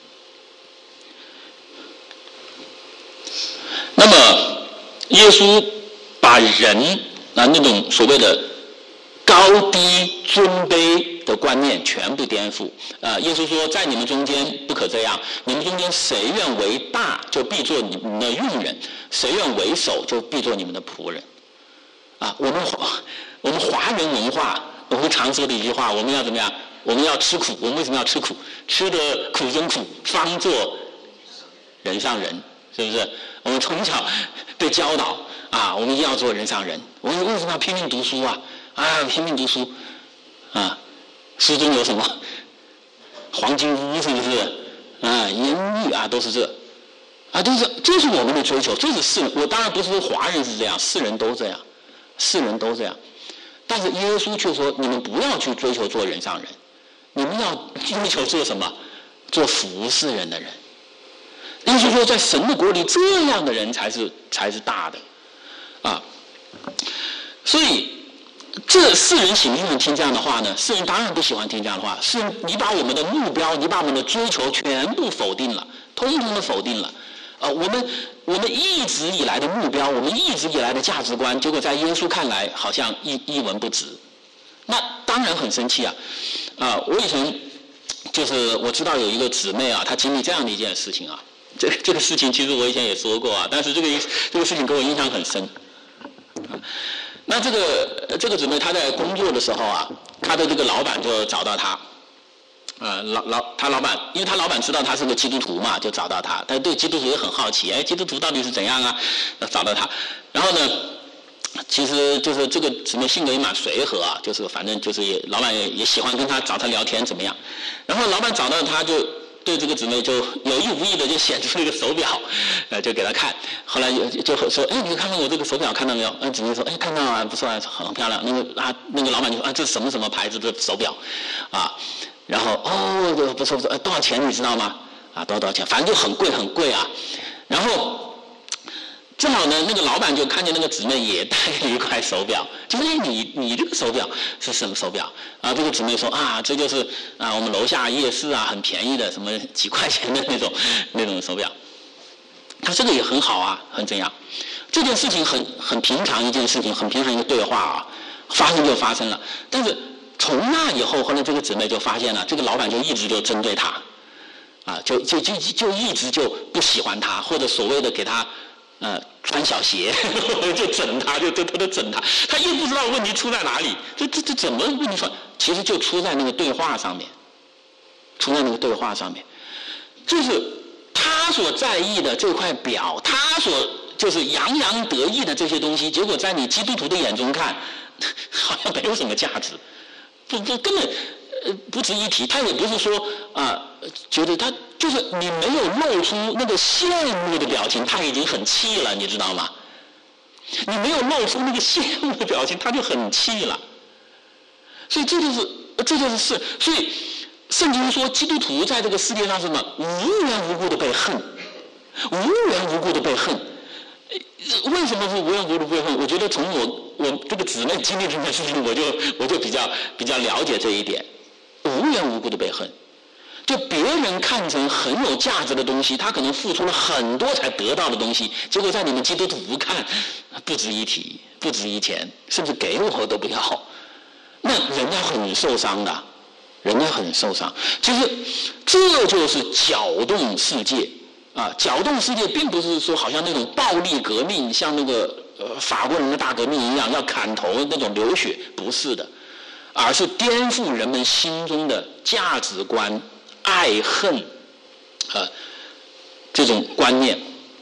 那么耶稣把人啊那种所谓的高低尊卑的观念全部颠覆。啊，耶稣说，在你们中间不可这样，你们中间谁愿为大，就必做你们的用人；谁愿为首，就必做你们的仆人。啊，我们我们华人文化，我们常说的一句话，我们要怎么样？我们要吃苦。我们为什么要吃苦？吃得苦中苦，方做人上人，是不是？我们从小被教导啊，我们一定要做人上人。我们为什么要拼命读书啊？啊，拼命读书啊！书中有什么？黄金屋是不是？啊，烟狱啊，都是这啊，都是这是我们的追求，这是世人。我当然不是说华人是这样，世人都这样，世人都这样。但是耶稣却说，你们不要去追求做人上人，你们要追求做什么？做服侍人的人。耶稣说，在神的国里，这样的人才是才是大的啊。所以这世人喜不喜欢听这样的话呢？世人当然不喜欢听这样的话。世人，你把我们的目标，你把我们的追求全部否定了，通通的否定了。呃，我们我们一直以来的目标，我们一直以来的价值观，结果在耶稣看来好像一一文不值。那当然很生气啊！啊、呃，我以前就是我知道有一个姊妹啊，她经历这样的一件事情啊。这这个事情其实我以前也说过啊，但是这个这个事情给我印象很深。啊，那这个这个姊妹她在工作的时候啊，她的这个老板就找到她，呃，老老她老板，因为她老板知道她是个基督徒嘛，就找到她，但对基督徒也很好奇，哎，基督徒到底是怎样啊？找到她，然后呢，其实就是这个姊妹性格也蛮随和啊，就是反正就是也老板也也喜欢跟她找她聊天怎么样，然后老板找到她就。对这个姊妹就有意无意的就显出了一个手表，呃，就给她看。后来就就说，哎，你看看我这个手表，看到没有？嗯，姊妹说，哎，看到啊，不错啊，很漂亮。那个啊，那个老板就说，啊，这是什么什么牌子的手表？啊，然后哦，不错不错，呃，多少钱你知道吗？啊，多少多少钱？反正就很贵很贵啊。然后正好呢，那个老板就看见那个姊妹也戴了一块手表，就说：“哎，你你这个手表是什么手表？”啊，这个姊妹说：“啊，这就是啊，我们楼下夜市啊，很便宜的，什么几块钱的那种那种手表。”他这个也很好啊，很怎样？这件事情很很平常一件事情，很平常一个对话啊，发生就发生了。但是从那以后，后来这个姊妹就发现了，这个老板就一直就针对她，啊，就就就就一直就不喜欢她，或者所谓的给她。呃，穿小鞋就整他，就偷偷的整他，他又不知道问题出在哪里，这这这怎么问题出来？其实就出在那个对话上面，出在那个对话上面，就是他所在意的这块表，他所就是洋洋得意的这些东西，结果在你基督徒的眼中看，好像没有什么价值，不不根本呃不值一提。他也不是说啊、呃，觉得他。就是你没有露出那个羡慕的表情，他已经很气了，你知道吗？你没有露出那个羡慕的表情，他就很气了。所以这就是这就是事。所以圣经说，基督徒在这个世界上是什么？无缘无故的被恨，无缘无故的被恨。为什么是无缘无故的被恨？我觉得从我我这个姊妹经历这件事情，我就我就比较比较了解这一点，无缘无故的被恨。就别人看成很有价值的东西，他可能付出了很多才得到的东西，结果在你们基督徒看不值一提，不值一钱，甚至给我都不要，那人家很受伤的，人家很受伤。其实这就是搅动世界啊！搅动世界并不是说好像那种暴力革命，像那个呃法国人的大革命一样要砍头那种流血，不是的，而是颠覆人们心中的价值观。爱恨，啊，这种观念。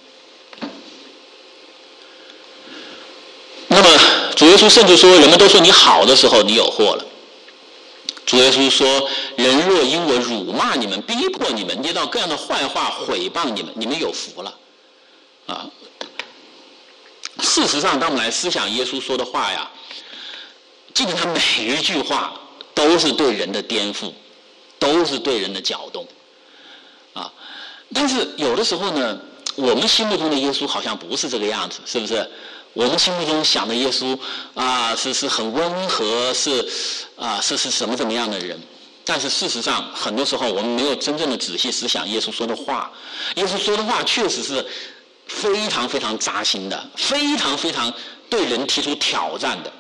那么主耶稣甚至说，人们都说你好的时候，你有祸了。主耶稣说，人若因我辱骂你们、逼迫你们、捏造各样的坏话毁谤你们，你们有福了。啊，事实上，当我们来思想耶稣说的话呀，基本上每一句话都是对人的颠覆。都是对人的搅动，啊！但是有的时候呢，我们心目中的耶稣好像不是这个样子，是不是？ 我们心目中想的耶稣啊，是是很温和，是啊是是什么怎么样的人？但是事实上，很多时候我们没有真正的仔细思想耶稣说的话。耶稣说的话确实是非常非常扎心的，非常非常对人提出挑战的。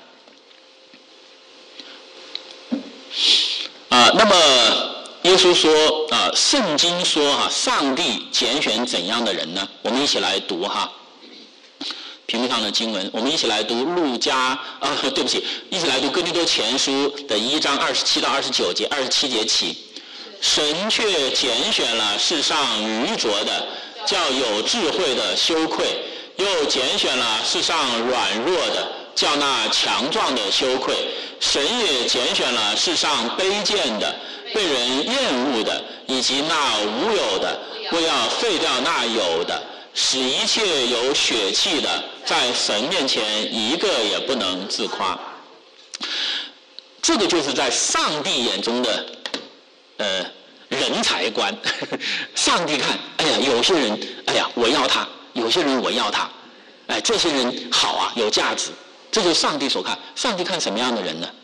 啊，那么耶稣说啊，圣经说哈、啊，上帝拣选怎样的人呢？我们一起来读哈。屏幕上的经文，我们一起来读路加啊，对不起，一起来读哥林多前书的一章二十七到二十九节，二十七节起，神却拣选了世上愚拙的，叫有智慧的羞愧；又拣选了世上软弱的，叫那强壮的羞愧。神也拣选了世上卑贱的、被人厌恶的，以及那无有的，为要废掉那有的，使一切有血气的在神面前一个也不能自夸。这个就是在上帝眼中的呃人才观。上帝看，哎呀，有些人，哎呀，我要他；有些人我要他，哎，这些人好啊，有价值。这就是上帝所看。上帝看什么样的人呢？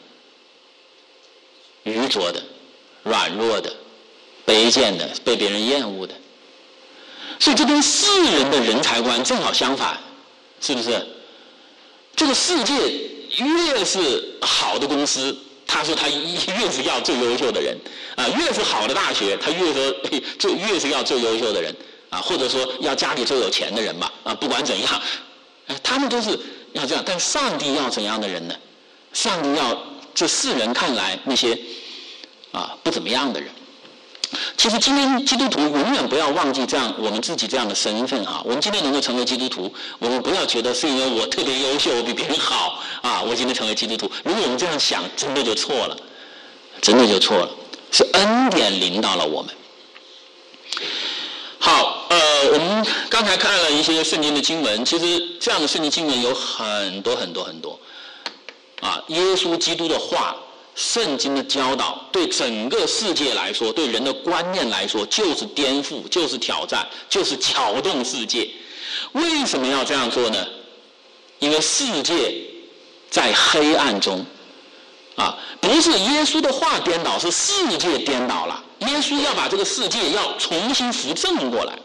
愚拙的、软弱的、卑贱的、被别人厌恶的。所以这跟世人的人才观正好相反，是不是？这个世界越是好的公司，他说他越是要最优秀的人啊；越是好的大学，他越说最越是要最优秀的人啊，或者说要家里最有钱的人嘛啊。不管怎样，他们都是要这样。但上帝要怎样的人呢？上帝要这世人看来那些啊不怎么样的人。其实今天基督徒永远不要忘记这样我们自己这样的身份哈。我们今天能够成为基督徒，我们不要觉得是因为我特别优秀，我比别人好啊，我今天成为基督徒。如果我们这样想，真的就错了，真的就错了。是恩典领导了我们。好，呃，我们刚才看了一些圣经的经文，其实这样的圣经经文有很多很多很多啊。耶稣基督的话，圣经的教导对整个世界来说，对人的观念来说，就是颠覆，就是挑战，就是搅动世界。为什么要这样做呢？因为世界在黑暗中啊，不是耶稣的话颠倒，是世界颠倒了。耶稣要把这个世界要重新扶正过来。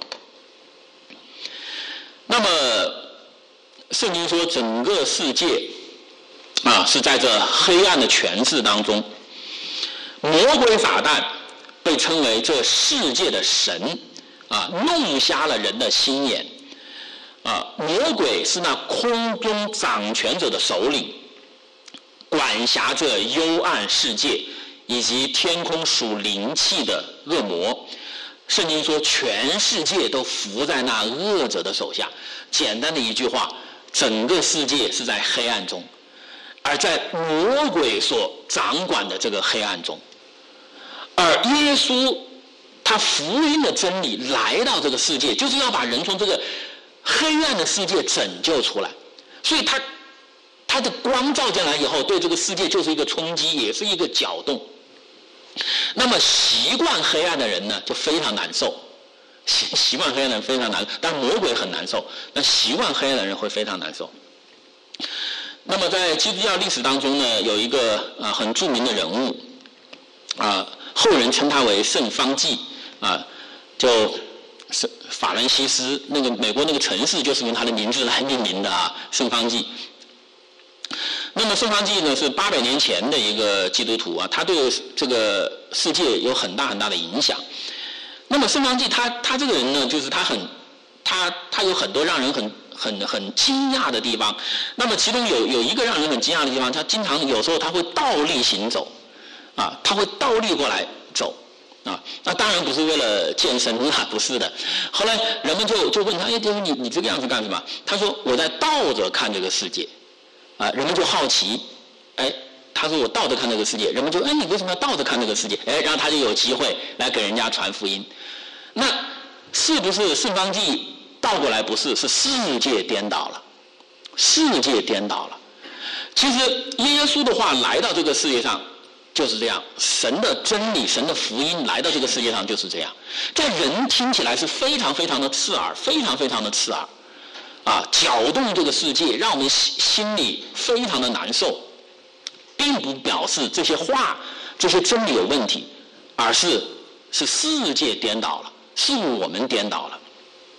那么圣经说整个世界啊，是在这黑暗的权势当中，魔鬼撒旦被称为这世界的神啊，弄瞎了人的心眼啊。魔鬼是那空中掌权者的首领，管辖着幽暗世界以及天空属灵气的恶魔。圣经说全世界都服在那恶者的手下。简单的一句话，整个世界是在黑暗中，而在魔鬼所掌管的这个黑暗中，而耶稣他福音的真理来到这个世界，就是要把人从这个黑暗的世界拯救出来。所以他他的光照进来以后，对这个世界就是一个冲击，也是一个搅动。那么习惯黑暗的人呢，就非常难受。习习惯黑暗的人非常难受，但魔鬼很难受，但习惯黑暗的人会非常难受。那么在基督教历史当中呢，有一个啊很著名的人物啊，后人称他为圣方济啊，就是法兰西斯，那个美国那个城市就是用他的名字来命名的啊，圣方济。那么圣方济呢是八百年前的一个基督徒啊，他对这个世界有很大很大的影响。那么圣方济他他这个人呢，就是他很他他有很多让人很很很惊讶的地方。那么其中有有一个让人很惊讶的地方，他经常有时候他会倒立行走啊，他会倒立过来走啊。那当然不是为了健身啊，不是的。后来人们就就问他，哎，你你这个样子干什么？他说我在倒着看这个世界啊。人们就好奇，哎，他说我倒着看这个世界，人们就哎，你为什么要倒着看这个世界？哎，然后他就有机会来给人家传福音。那是不是圣方济倒过来？不是，是世界颠倒了，世界颠倒了。其实耶稣的话来到这个世界上就是这样，神的真理、神的福音来到这个世界上就是这样，在人听起来是非常非常的刺耳，非常非常的刺耳啊，搅动这个世界，让我们心心里非常的难受，并不表示这些话、这些真理有问题，而是是世界颠倒了，是我们颠倒了。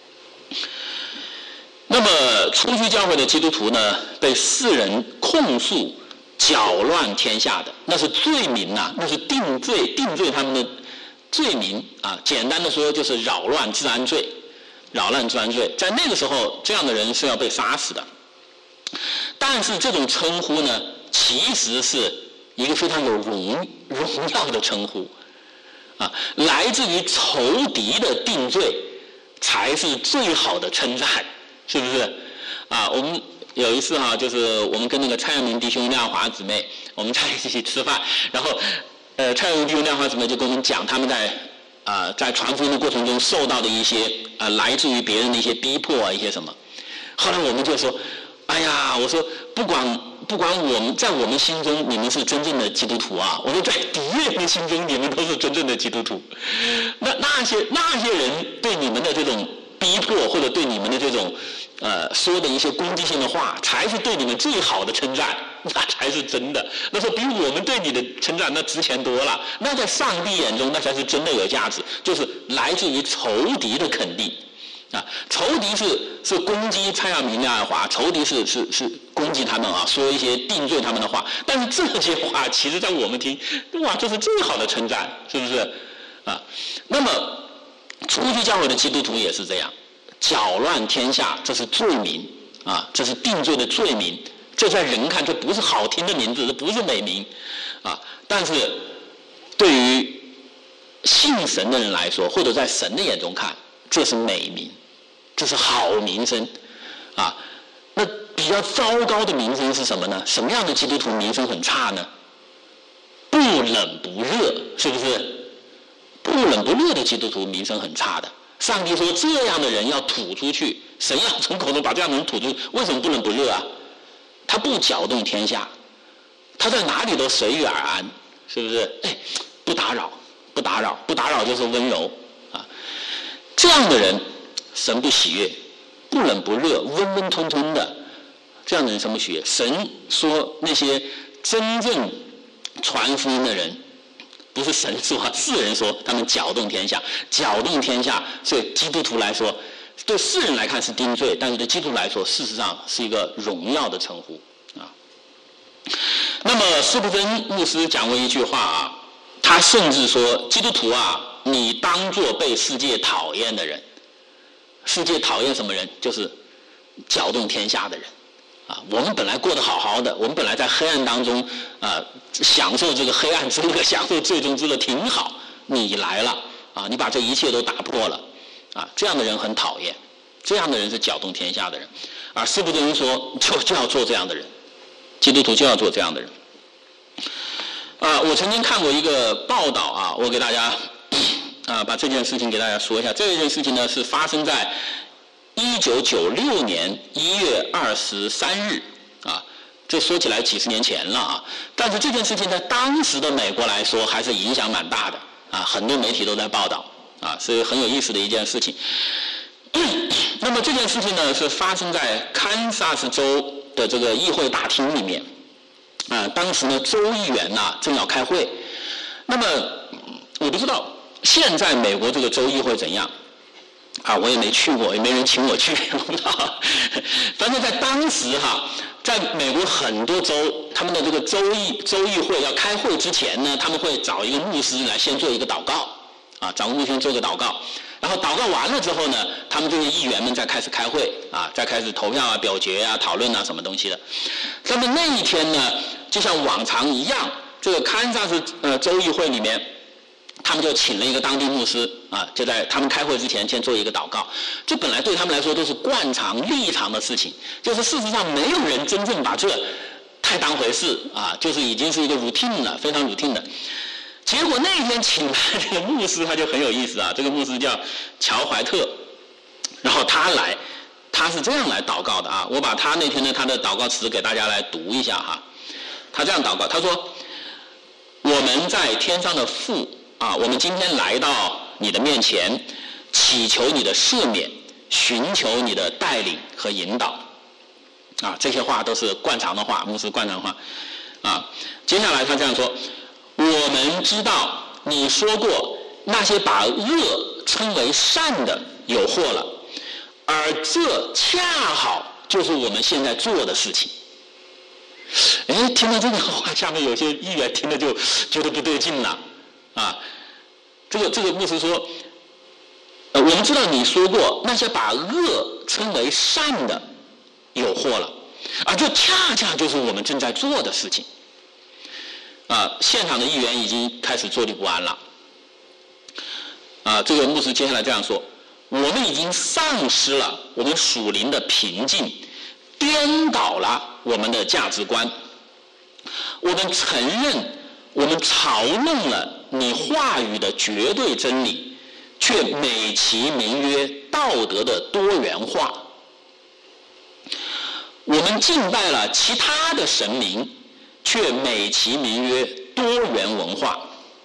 那么初期教会的基督徒呢，被世人控诉搅乱天下的，那是罪名呐、啊，那是定罪定罪他们的罪名啊。简单的说，就是扰乱治安罪。扰乱治安罪，在那个时候，这样的人是要被杀死的。但是这种称呼呢，其实是一个非常有荣荣耀的称呼，啊，来自于仇敌的定罪，才是最好的称赞，是不是？啊，我们有一次哈、啊，就是我们跟那个蔡阳明弟兄、亮华姊妹，我们在一起吃饭，然后，呃，蔡阳明弟兄、亮华姊妹就跟我们讲他们在。啊、呃，在传福音的过程中受到的一些啊、呃，来自于别人的一些逼迫啊，一些什么。后来我们就说，哎呀，我说不管不管我们在我们心中你们是真正的基督徒啊，我说在敌人的心中你们都是真正的基督徒。那那些那些人对你们的这种逼迫，或者对你们的这种呃说的一些攻击性的话，才是对你们最好的称赞。那才是真的，那说比我们对你的称赞那值钱多了，那在上帝眼中那才是真的有价值，就是来自于仇敌的肯定啊。仇敌是是攻击蔡耀明、廖爱华，仇敌是是是攻击他们啊，说一些定罪他们的话。但是这些话其实在我们听，哇，这是最好的称赞，是不是啊？那么初期教会的基督徒也是这样，搅乱天下，这是罪名啊，这是定罪的罪名。这在人看，这不是好听的名字，这不是美名，啊！但是对于信神的人来说，或者在神的眼中看，这是美名，这是好名声，啊！那比较糟糕的名声是什么呢？什么样的基督徒名声很差呢？不冷不热，是不是？不冷不热的基督徒名声很差的。上帝说这样的人要吐出去，神要从口中把这样的人吐出去。为什么不冷不热啊？他不搅动天下，他在哪里都随遇而安，是不是？哎，不打扰，不打扰，不打扰就是温柔啊。这样的人，神不喜悦，不冷不热，温温吞吞的，这样的人神不喜悦。神说那些真正传福音的人，不是神说，世人说他们搅动天下，搅动天下，所以基督徒来说。对世人来看是定罪，但是对基督徒来说，事实上是一个荣耀的称呼啊。那么斯布珍牧师讲过一句话啊，他甚至说，基督徒啊，你当作被世界讨厌的人。世界讨厌什么人？就是搅动天下的人啊。我们本来过得好好的，我们本来在黑暗当中啊，享受这个黑暗之乐，享受最终之乐，挺好。你来了啊，你把这一切都打破了。啊，这样的人很讨厌，这样的人是搅动天下的人，而斯布珍说就就要做这样的人，基督徒就要做这样的人。啊，我曾经看过一个报道啊，我给大家啊把这件事情给大家说一下。这件事情呢是发生在一九九六年一月二十三日啊，这说起来几十年前了啊，但是这件事情在当时的美国来说还是影响蛮大的啊，很多媒体都在报道。啊，是很有意思的一件事情。那么这件事情呢，是发生在堪萨斯州的这个议会大厅里面。啊，当时呢，州议员呐、啊、正要开会。那么我不知道现在美国这个州议会怎样，啊，我也没去过，也没人请我去，我不知道。反正在当时哈，在美国很多州，他们的这个州议州议会要开会之前呢，他们会找一个牧师来先做一个祷告。啊，找个牧师做个祷告，然后祷告完了之后呢，他们这些议员们再开始开会啊，再开始投票啊、表决啊、讨论啊什么东西的。那么那一天呢，就像往常一样，这个堪萨斯呃州议会里面，他们就请了一个当地牧师啊，就在他们开会之前先做一个祷告。这本来对他们来说都是惯常立常的事情，就是事实上没有人真正把这太当回事啊，就是已经是一个 routine 了，非常 routine 的。结果那天请来这个牧师他就很有意思啊，这个牧师叫乔怀特，然后他来，他是这样来祷告的啊，我把他那天的他的祷告词给大家来读一下哈。他这样祷告，他说：“我们在天上的父啊，我们今天来到你的面前，祈求你的赦免， 寻求你的带领和引导。啊，这些话都是惯常的话，牧师惯常话。啊，接下来他这样说：我们知道你说过，那些把恶称为善的有祸了，而这恰好就是我们现在做的事情。哎，听到这个话，下面有些议员听了就觉得不对劲了。啊，这个这个牧师说，呃，我们知道你说过，那些把恶称为善的有祸了，啊，这恰恰就是我们正在做的事情。啊，现场的议员已经开始坐立不安了。啊，这个牧师接下来这样说：我们已经丧失了我们属灵的平静，颠倒了我们的价值观。我们承认我们嘲弄了你话语的绝对真理，却美其名曰道德的多元化。我们敬拜了其他的神明，却美其名曰多元文化。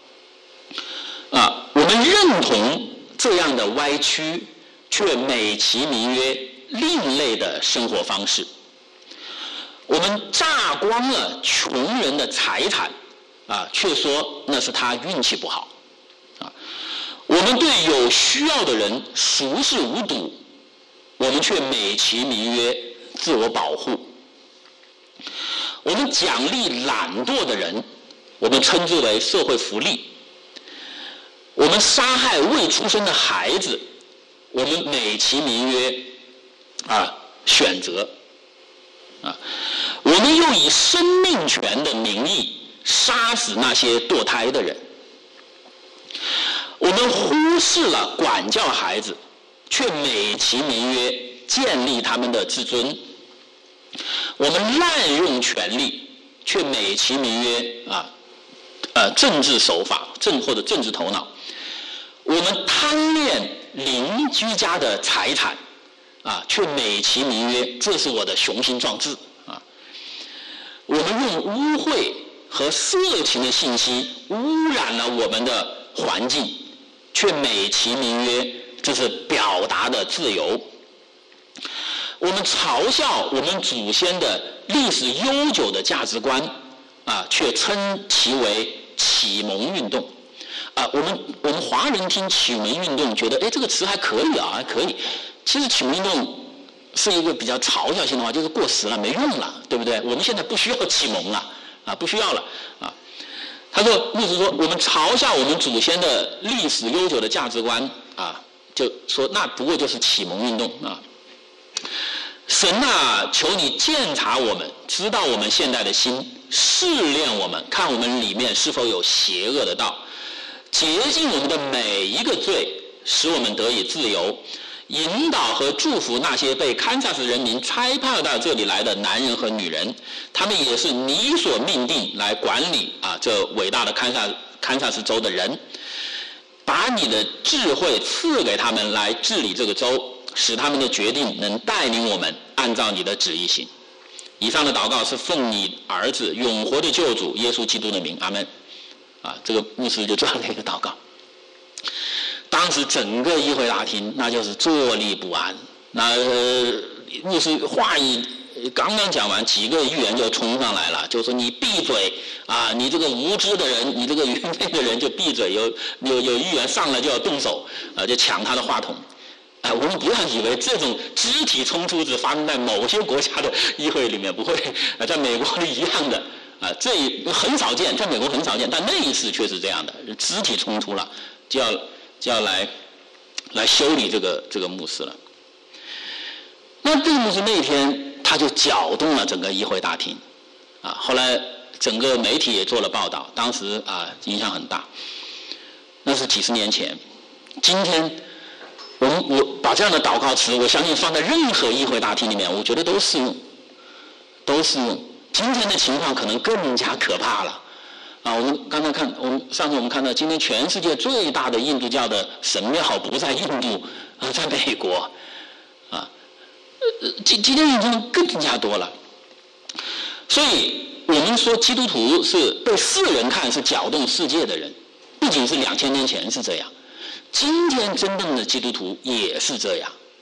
啊，我们认同这样的歪曲，却美其名曰另类的生活方式。我们榨光了穷人的财产，啊，却说那是他运气不好。啊，我们对有需要的人熟视无睹，我们却美其名曰自我保护。我们奖励懒惰的人，我们称之为社会福利。我们杀害未出生的孩子，我们美其名曰啊选择。啊，我们又以生命权的名义杀死那些堕胎的人。我们忽视了管教孩子，却美其名曰建立他们的自尊。我们滥用权力，却美其名曰啊呃政治手法，政或者政治头脑。我们贪恋邻居家的财产，啊，却美其名曰这是我的雄心壮志啊。我们用污秽和色情的信息污染了我们的环境，却美其名曰这是表达的自由。我们嘲笑我们祖先的历史悠久的价值观，啊，却称其为启蒙运动。啊，我们我们华人听启蒙运动，觉得哎这个词还可以啊，还可以。其实启蒙运动是一个比较嘲笑性的话，就是过时了，没用了，对不对？我们现在不需要启蒙了，啊，不需要了，啊。他说，牧师说，我们嘲笑我们祖先的历史悠久的价值观，啊，就说那不过就是启蒙运动啊。神啊，求你鉴察我们，知道我们现在的心，试炼我们，看我们里面是否有邪恶的道，洁净我们的每一个罪，使我们得以自由，引导和祝福那些被堪萨斯人民差派到这里来的男人和女人，他们也是你所命定来管理啊这伟大的堪萨堪萨斯州的人，把你的智慧赐给他们来治理这个州，使他们的决定能带领我们按照你的旨意行。以上的祷告是奉你儿子永活的救主耶稣基督的名，阿们。啊，这个牧师就这样的一个祷告。当时整个议会大厅那就是坐立不安。那、呃、牧师话一刚刚讲完，几个议员就冲上来了，就说你闭嘴啊！你这个无知的人，你这个愚昧的人就闭嘴！有有有议员上来就要动手，啊，就抢他的话筒。啊，我们不要以为这种肢体冲突只发生在某些国家的议会里面，不会，啊，在美国一样的。啊，这很少见，在美国很少见，但那一次却是这样的，肢体冲突了，就要就要来来修理这个这个牧师了。那这个牧师那天他就搅动了整个议会大厅，啊，后来整个媒体也做了报道，当时啊影响很大。那是几十年前，今天我们我把这样的祷告词，我相信放在任何议会大厅里面，我觉得都适用，都适用。今天的情况可能更加可怕了，啊！我们刚才看，我们上次我们看到，今天全世界最大的印度教的神庙不在印度，啊，在美国，啊，呃，今今天情况更加多了。所以我们说基督徒是被世人看是搅动世界的人，不仅是两千年前是这样，今天真正的基督徒也是这样，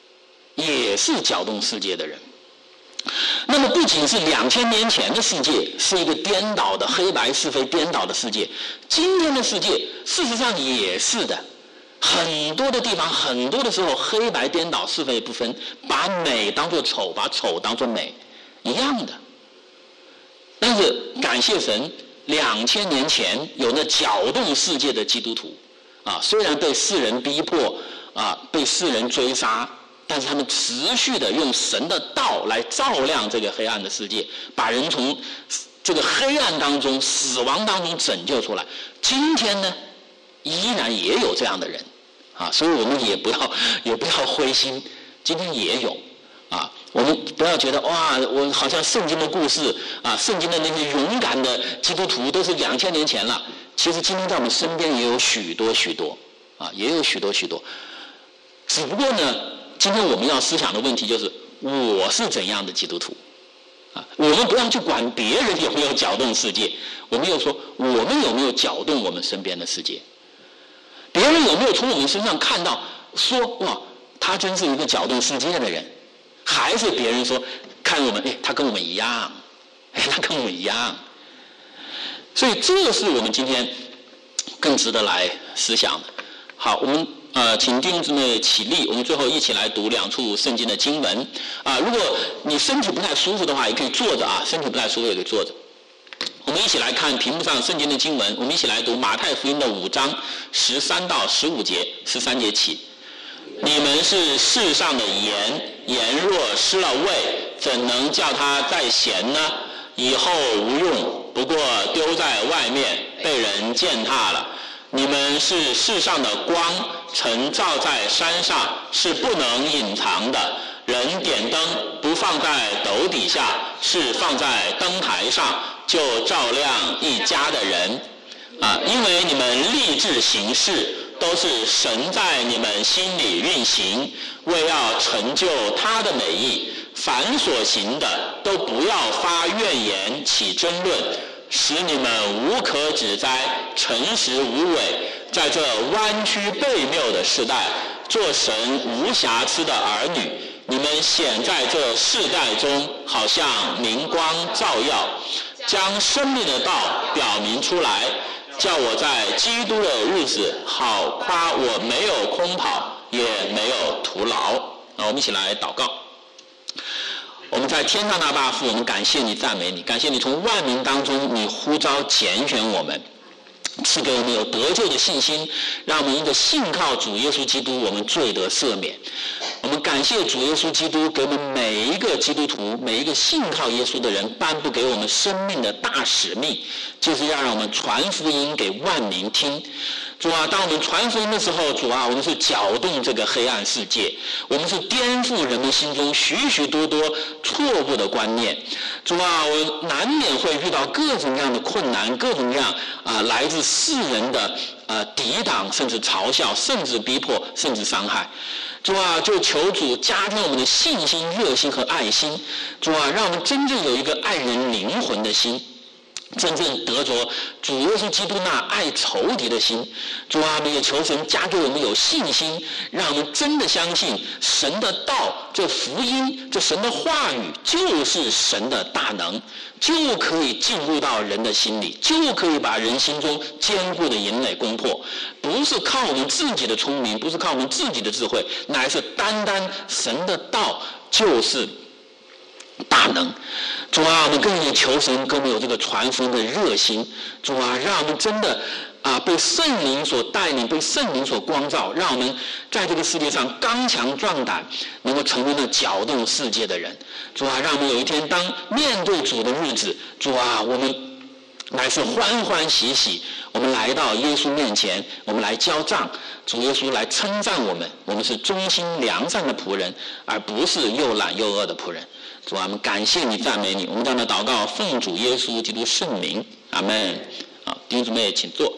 也是搅动世界的人。那么不仅是两千年前的世界是一个颠倒的黑白是非颠倒的世界，今天的世界事实上也是的。很多的地方，很多的时候黑白颠倒是非不分，把美当作丑，把丑当作美，一样的。但是感谢神，两千年前有那搅动世界的基督徒啊，虽然被世人逼迫啊，被世人追杀，但是他们持续的用神的道来照亮这个黑暗的世界，把人从这个黑暗当中、死亡当中拯救出来。今天呢，依然也有这样的人啊，所以我们也不要也不要灰心，今天也有啊，我们不要觉得哇，我好像圣经的故事啊，圣经的那些勇敢的基督徒都是两千年前了。其实今天在我们身边也有许多许多啊，也有许多许多。只不过呢，今天我们要思想的问题就是，我是怎样的基督徒啊？我们不要去管别人有没有搅动世界，我们要说我们有没有搅动我们身边的世界。别人有没有从我们身上看到说哇，他真是一个搅动世界的人，还是别人说看我们，哎，他跟我们一样，哎，他跟我们一样。所以这是我们今天更值得来思想的。好，我们呃，请弟兄姊妹起立，我们最后一起来读两处圣经的经文啊、呃。如果你身体不太舒服的话，也可以坐着啊，身体不太舒服也可以坐着。我们一起来看屏幕上圣经的经文，我们一起来读马太福音的五章十三到十五节，十三节起。你们是世上的盐，盐若失了味，怎能叫它再咸呢？以后无用，不过丢在外面，被人践踏了。你们是世上的光，晨照在山上，是不能隐藏的。人点灯不放在斗底下，是放在灯台上，就照亮一家的人。啊，因为你们立志行事，都是神在你们心里运行，为要成就他的美意。凡所行的，都不要发怨言，起争论，使你们无可指摘，诚实无伪，在这弯曲悖谬的世代，做神无瑕疵的儿女。你们显在这世代中，好像明光照耀，将生命的道表明出来，叫我在基督的日子好夸我没有空跑，也没有徒劳。那我们一起来祷告。我们在天上的爸父，我们感谢你，赞美你，感谢你从万民当中你呼召拣选我们，赐给我们有得救的信心，让我们因着信靠主耶稣基督，我们罪得赦免。我们感谢主耶稣基督给我们每一个基督徒，每一个信靠耶稣的人颁布给我们生命的大使命，就是要让我们传福音给万民听。主啊，当我们传福音的时候，主啊，我们是搅动这个黑暗世界，我们是颠覆人们心中许许多多错误的观念。主啊，我难免会遇到各种各样的困难，各种各样啊、呃、来自世人的呃抵挡，甚至嘲笑，甚至逼迫，甚至伤害。主啊，就求主加添我们的信心、热心和爱心。主啊，让我们真正有一个爱人灵魂的心，真正得着主耶稣基督那爱仇敌的心。主啊，我们也求神加给我们有信心，让我们真的相信神的道，这福音，这神的话语就是神的大能，就可以进入到人的心里，就可以把人心中坚固的营垒攻破。不是靠我们自己的聪明，不是靠我们自己的智慧，乃是单单神的道就是大能。主啊，我们更也求神给我们有这个传福音的热心。主啊，让我们真的啊被圣灵所带领，被圣灵所光照，让我们在这个世界上刚强壮胆，能够成为那搅动世界的人。主啊，让我们有一天当面对主的日子，主啊，我们乃是欢欢喜喜，我们来到耶稣面前，我们来交账，主耶稣来称赞我们，我们是忠心良善的仆人，而不是又懒又恶的仆人。主啊，我们感谢你，赞美你。我们这样的祷告，奉主耶稣基督圣名，阿们。好，弟兄姊妹，请坐。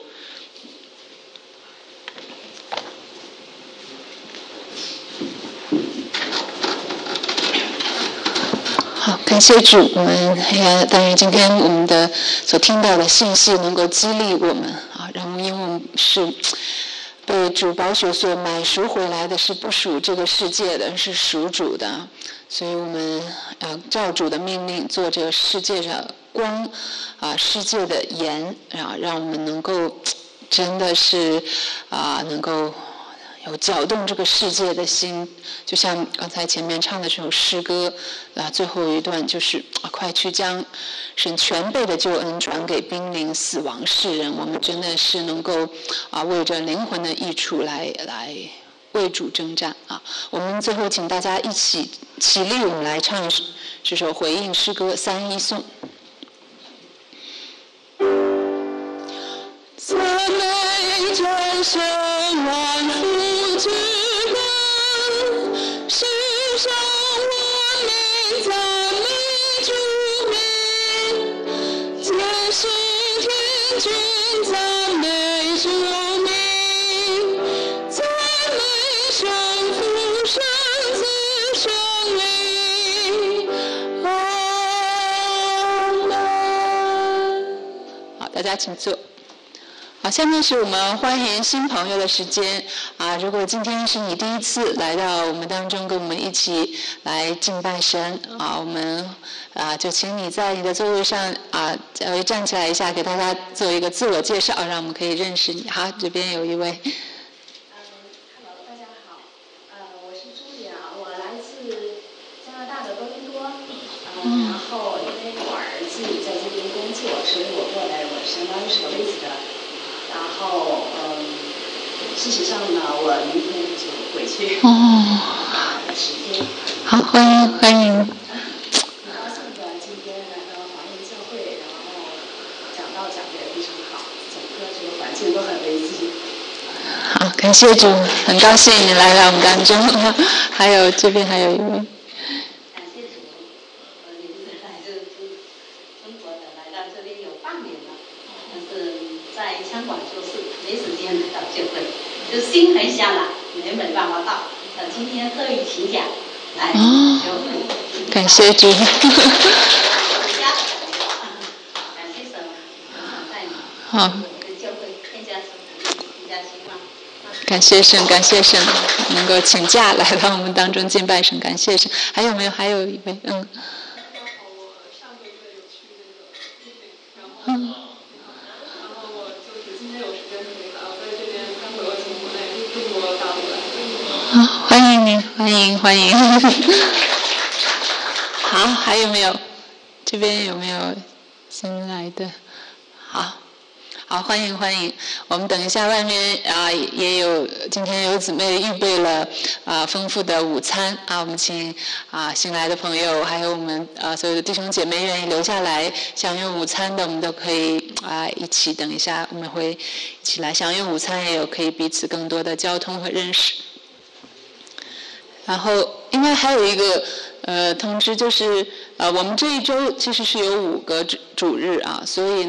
好，感谢主，我们也当然今天我们的所听到的信息能够激励我们啊，让我们因为我们是被主宝血所买赎回来的是不属这个世界的，是属主的，所以我们要照主的命令做这个世界上光啊，世界的盐啊，让我们能够真的是啊，能够有搅动这个世界的心，就像刚才前面唱的这首诗歌啊，最后一段就是啊，快去将神全备的救恩转给濒临死亡世人。我们真的是能够啊，为着灵魂的益处来来为主征战啊。我们最后请大家一起起立，我们来唱这首回应诗歌三一颂。赞美战胜万福之本，世上万民赞美主名，天使天君赞美主名，赞美圣父圣子圣灵，阿门。好，大家请坐。好，下面是我们欢迎新朋友的时间啊！如果今天是你第一次来到我们当中，跟我们一起来敬拜神啊，我们啊就请你在你的座位上啊稍微站起来一下，给大家做一个自我介绍，让我们可以认识你。好，这边有一位。 嗯 ，Hello， 大家好，呃，我是朱莉啊，我来自加拿大的多伦多，嗯，然后因为我儿子在这边工作，所以我过来，我相当于是个位置的。然后，嗯，事实上呢，我明天就回去。 哦。 十天。 好，欢迎欢迎。 很高兴的今天来到华人教会，然后讲道讲得也非常好，整个这个环境都很危机。 好，感谢主，很高兴你来到我们当中。还有这边还有一位。 感谢主，我也是来自中国的，来到这边有半年了，但是在香港就是没时间来到教会，就心很想来，也没办法到。呃，今天特意请假来教会。 感谢主。 回家的感觉，感谢神，常在你。 好。 我的教会更加是更加希望。 感谢神，感谢神，能够请假来到我们当中敬拜神，感谢神。还有没有？还有一位，嗯。嗯。好，欢迎您，欢迎欢迎。好，还有没有？这边有没有新来的？好。好，欢迎欢迎！我们等一下，外面啊也有，今天有姊妹预备了啊丰富的午餐啊，我们请啊新来的朋友，还有我们啊所有的弟兄姐妹愿意留下来享用午餐的，我们都可以啊一起等一下，我们会一起来享用午餐，也有可以彼此更多的交通和认识。然后，应该还有一个呃通知，就是呃我们这一周其实是有五个主主日啊，所以。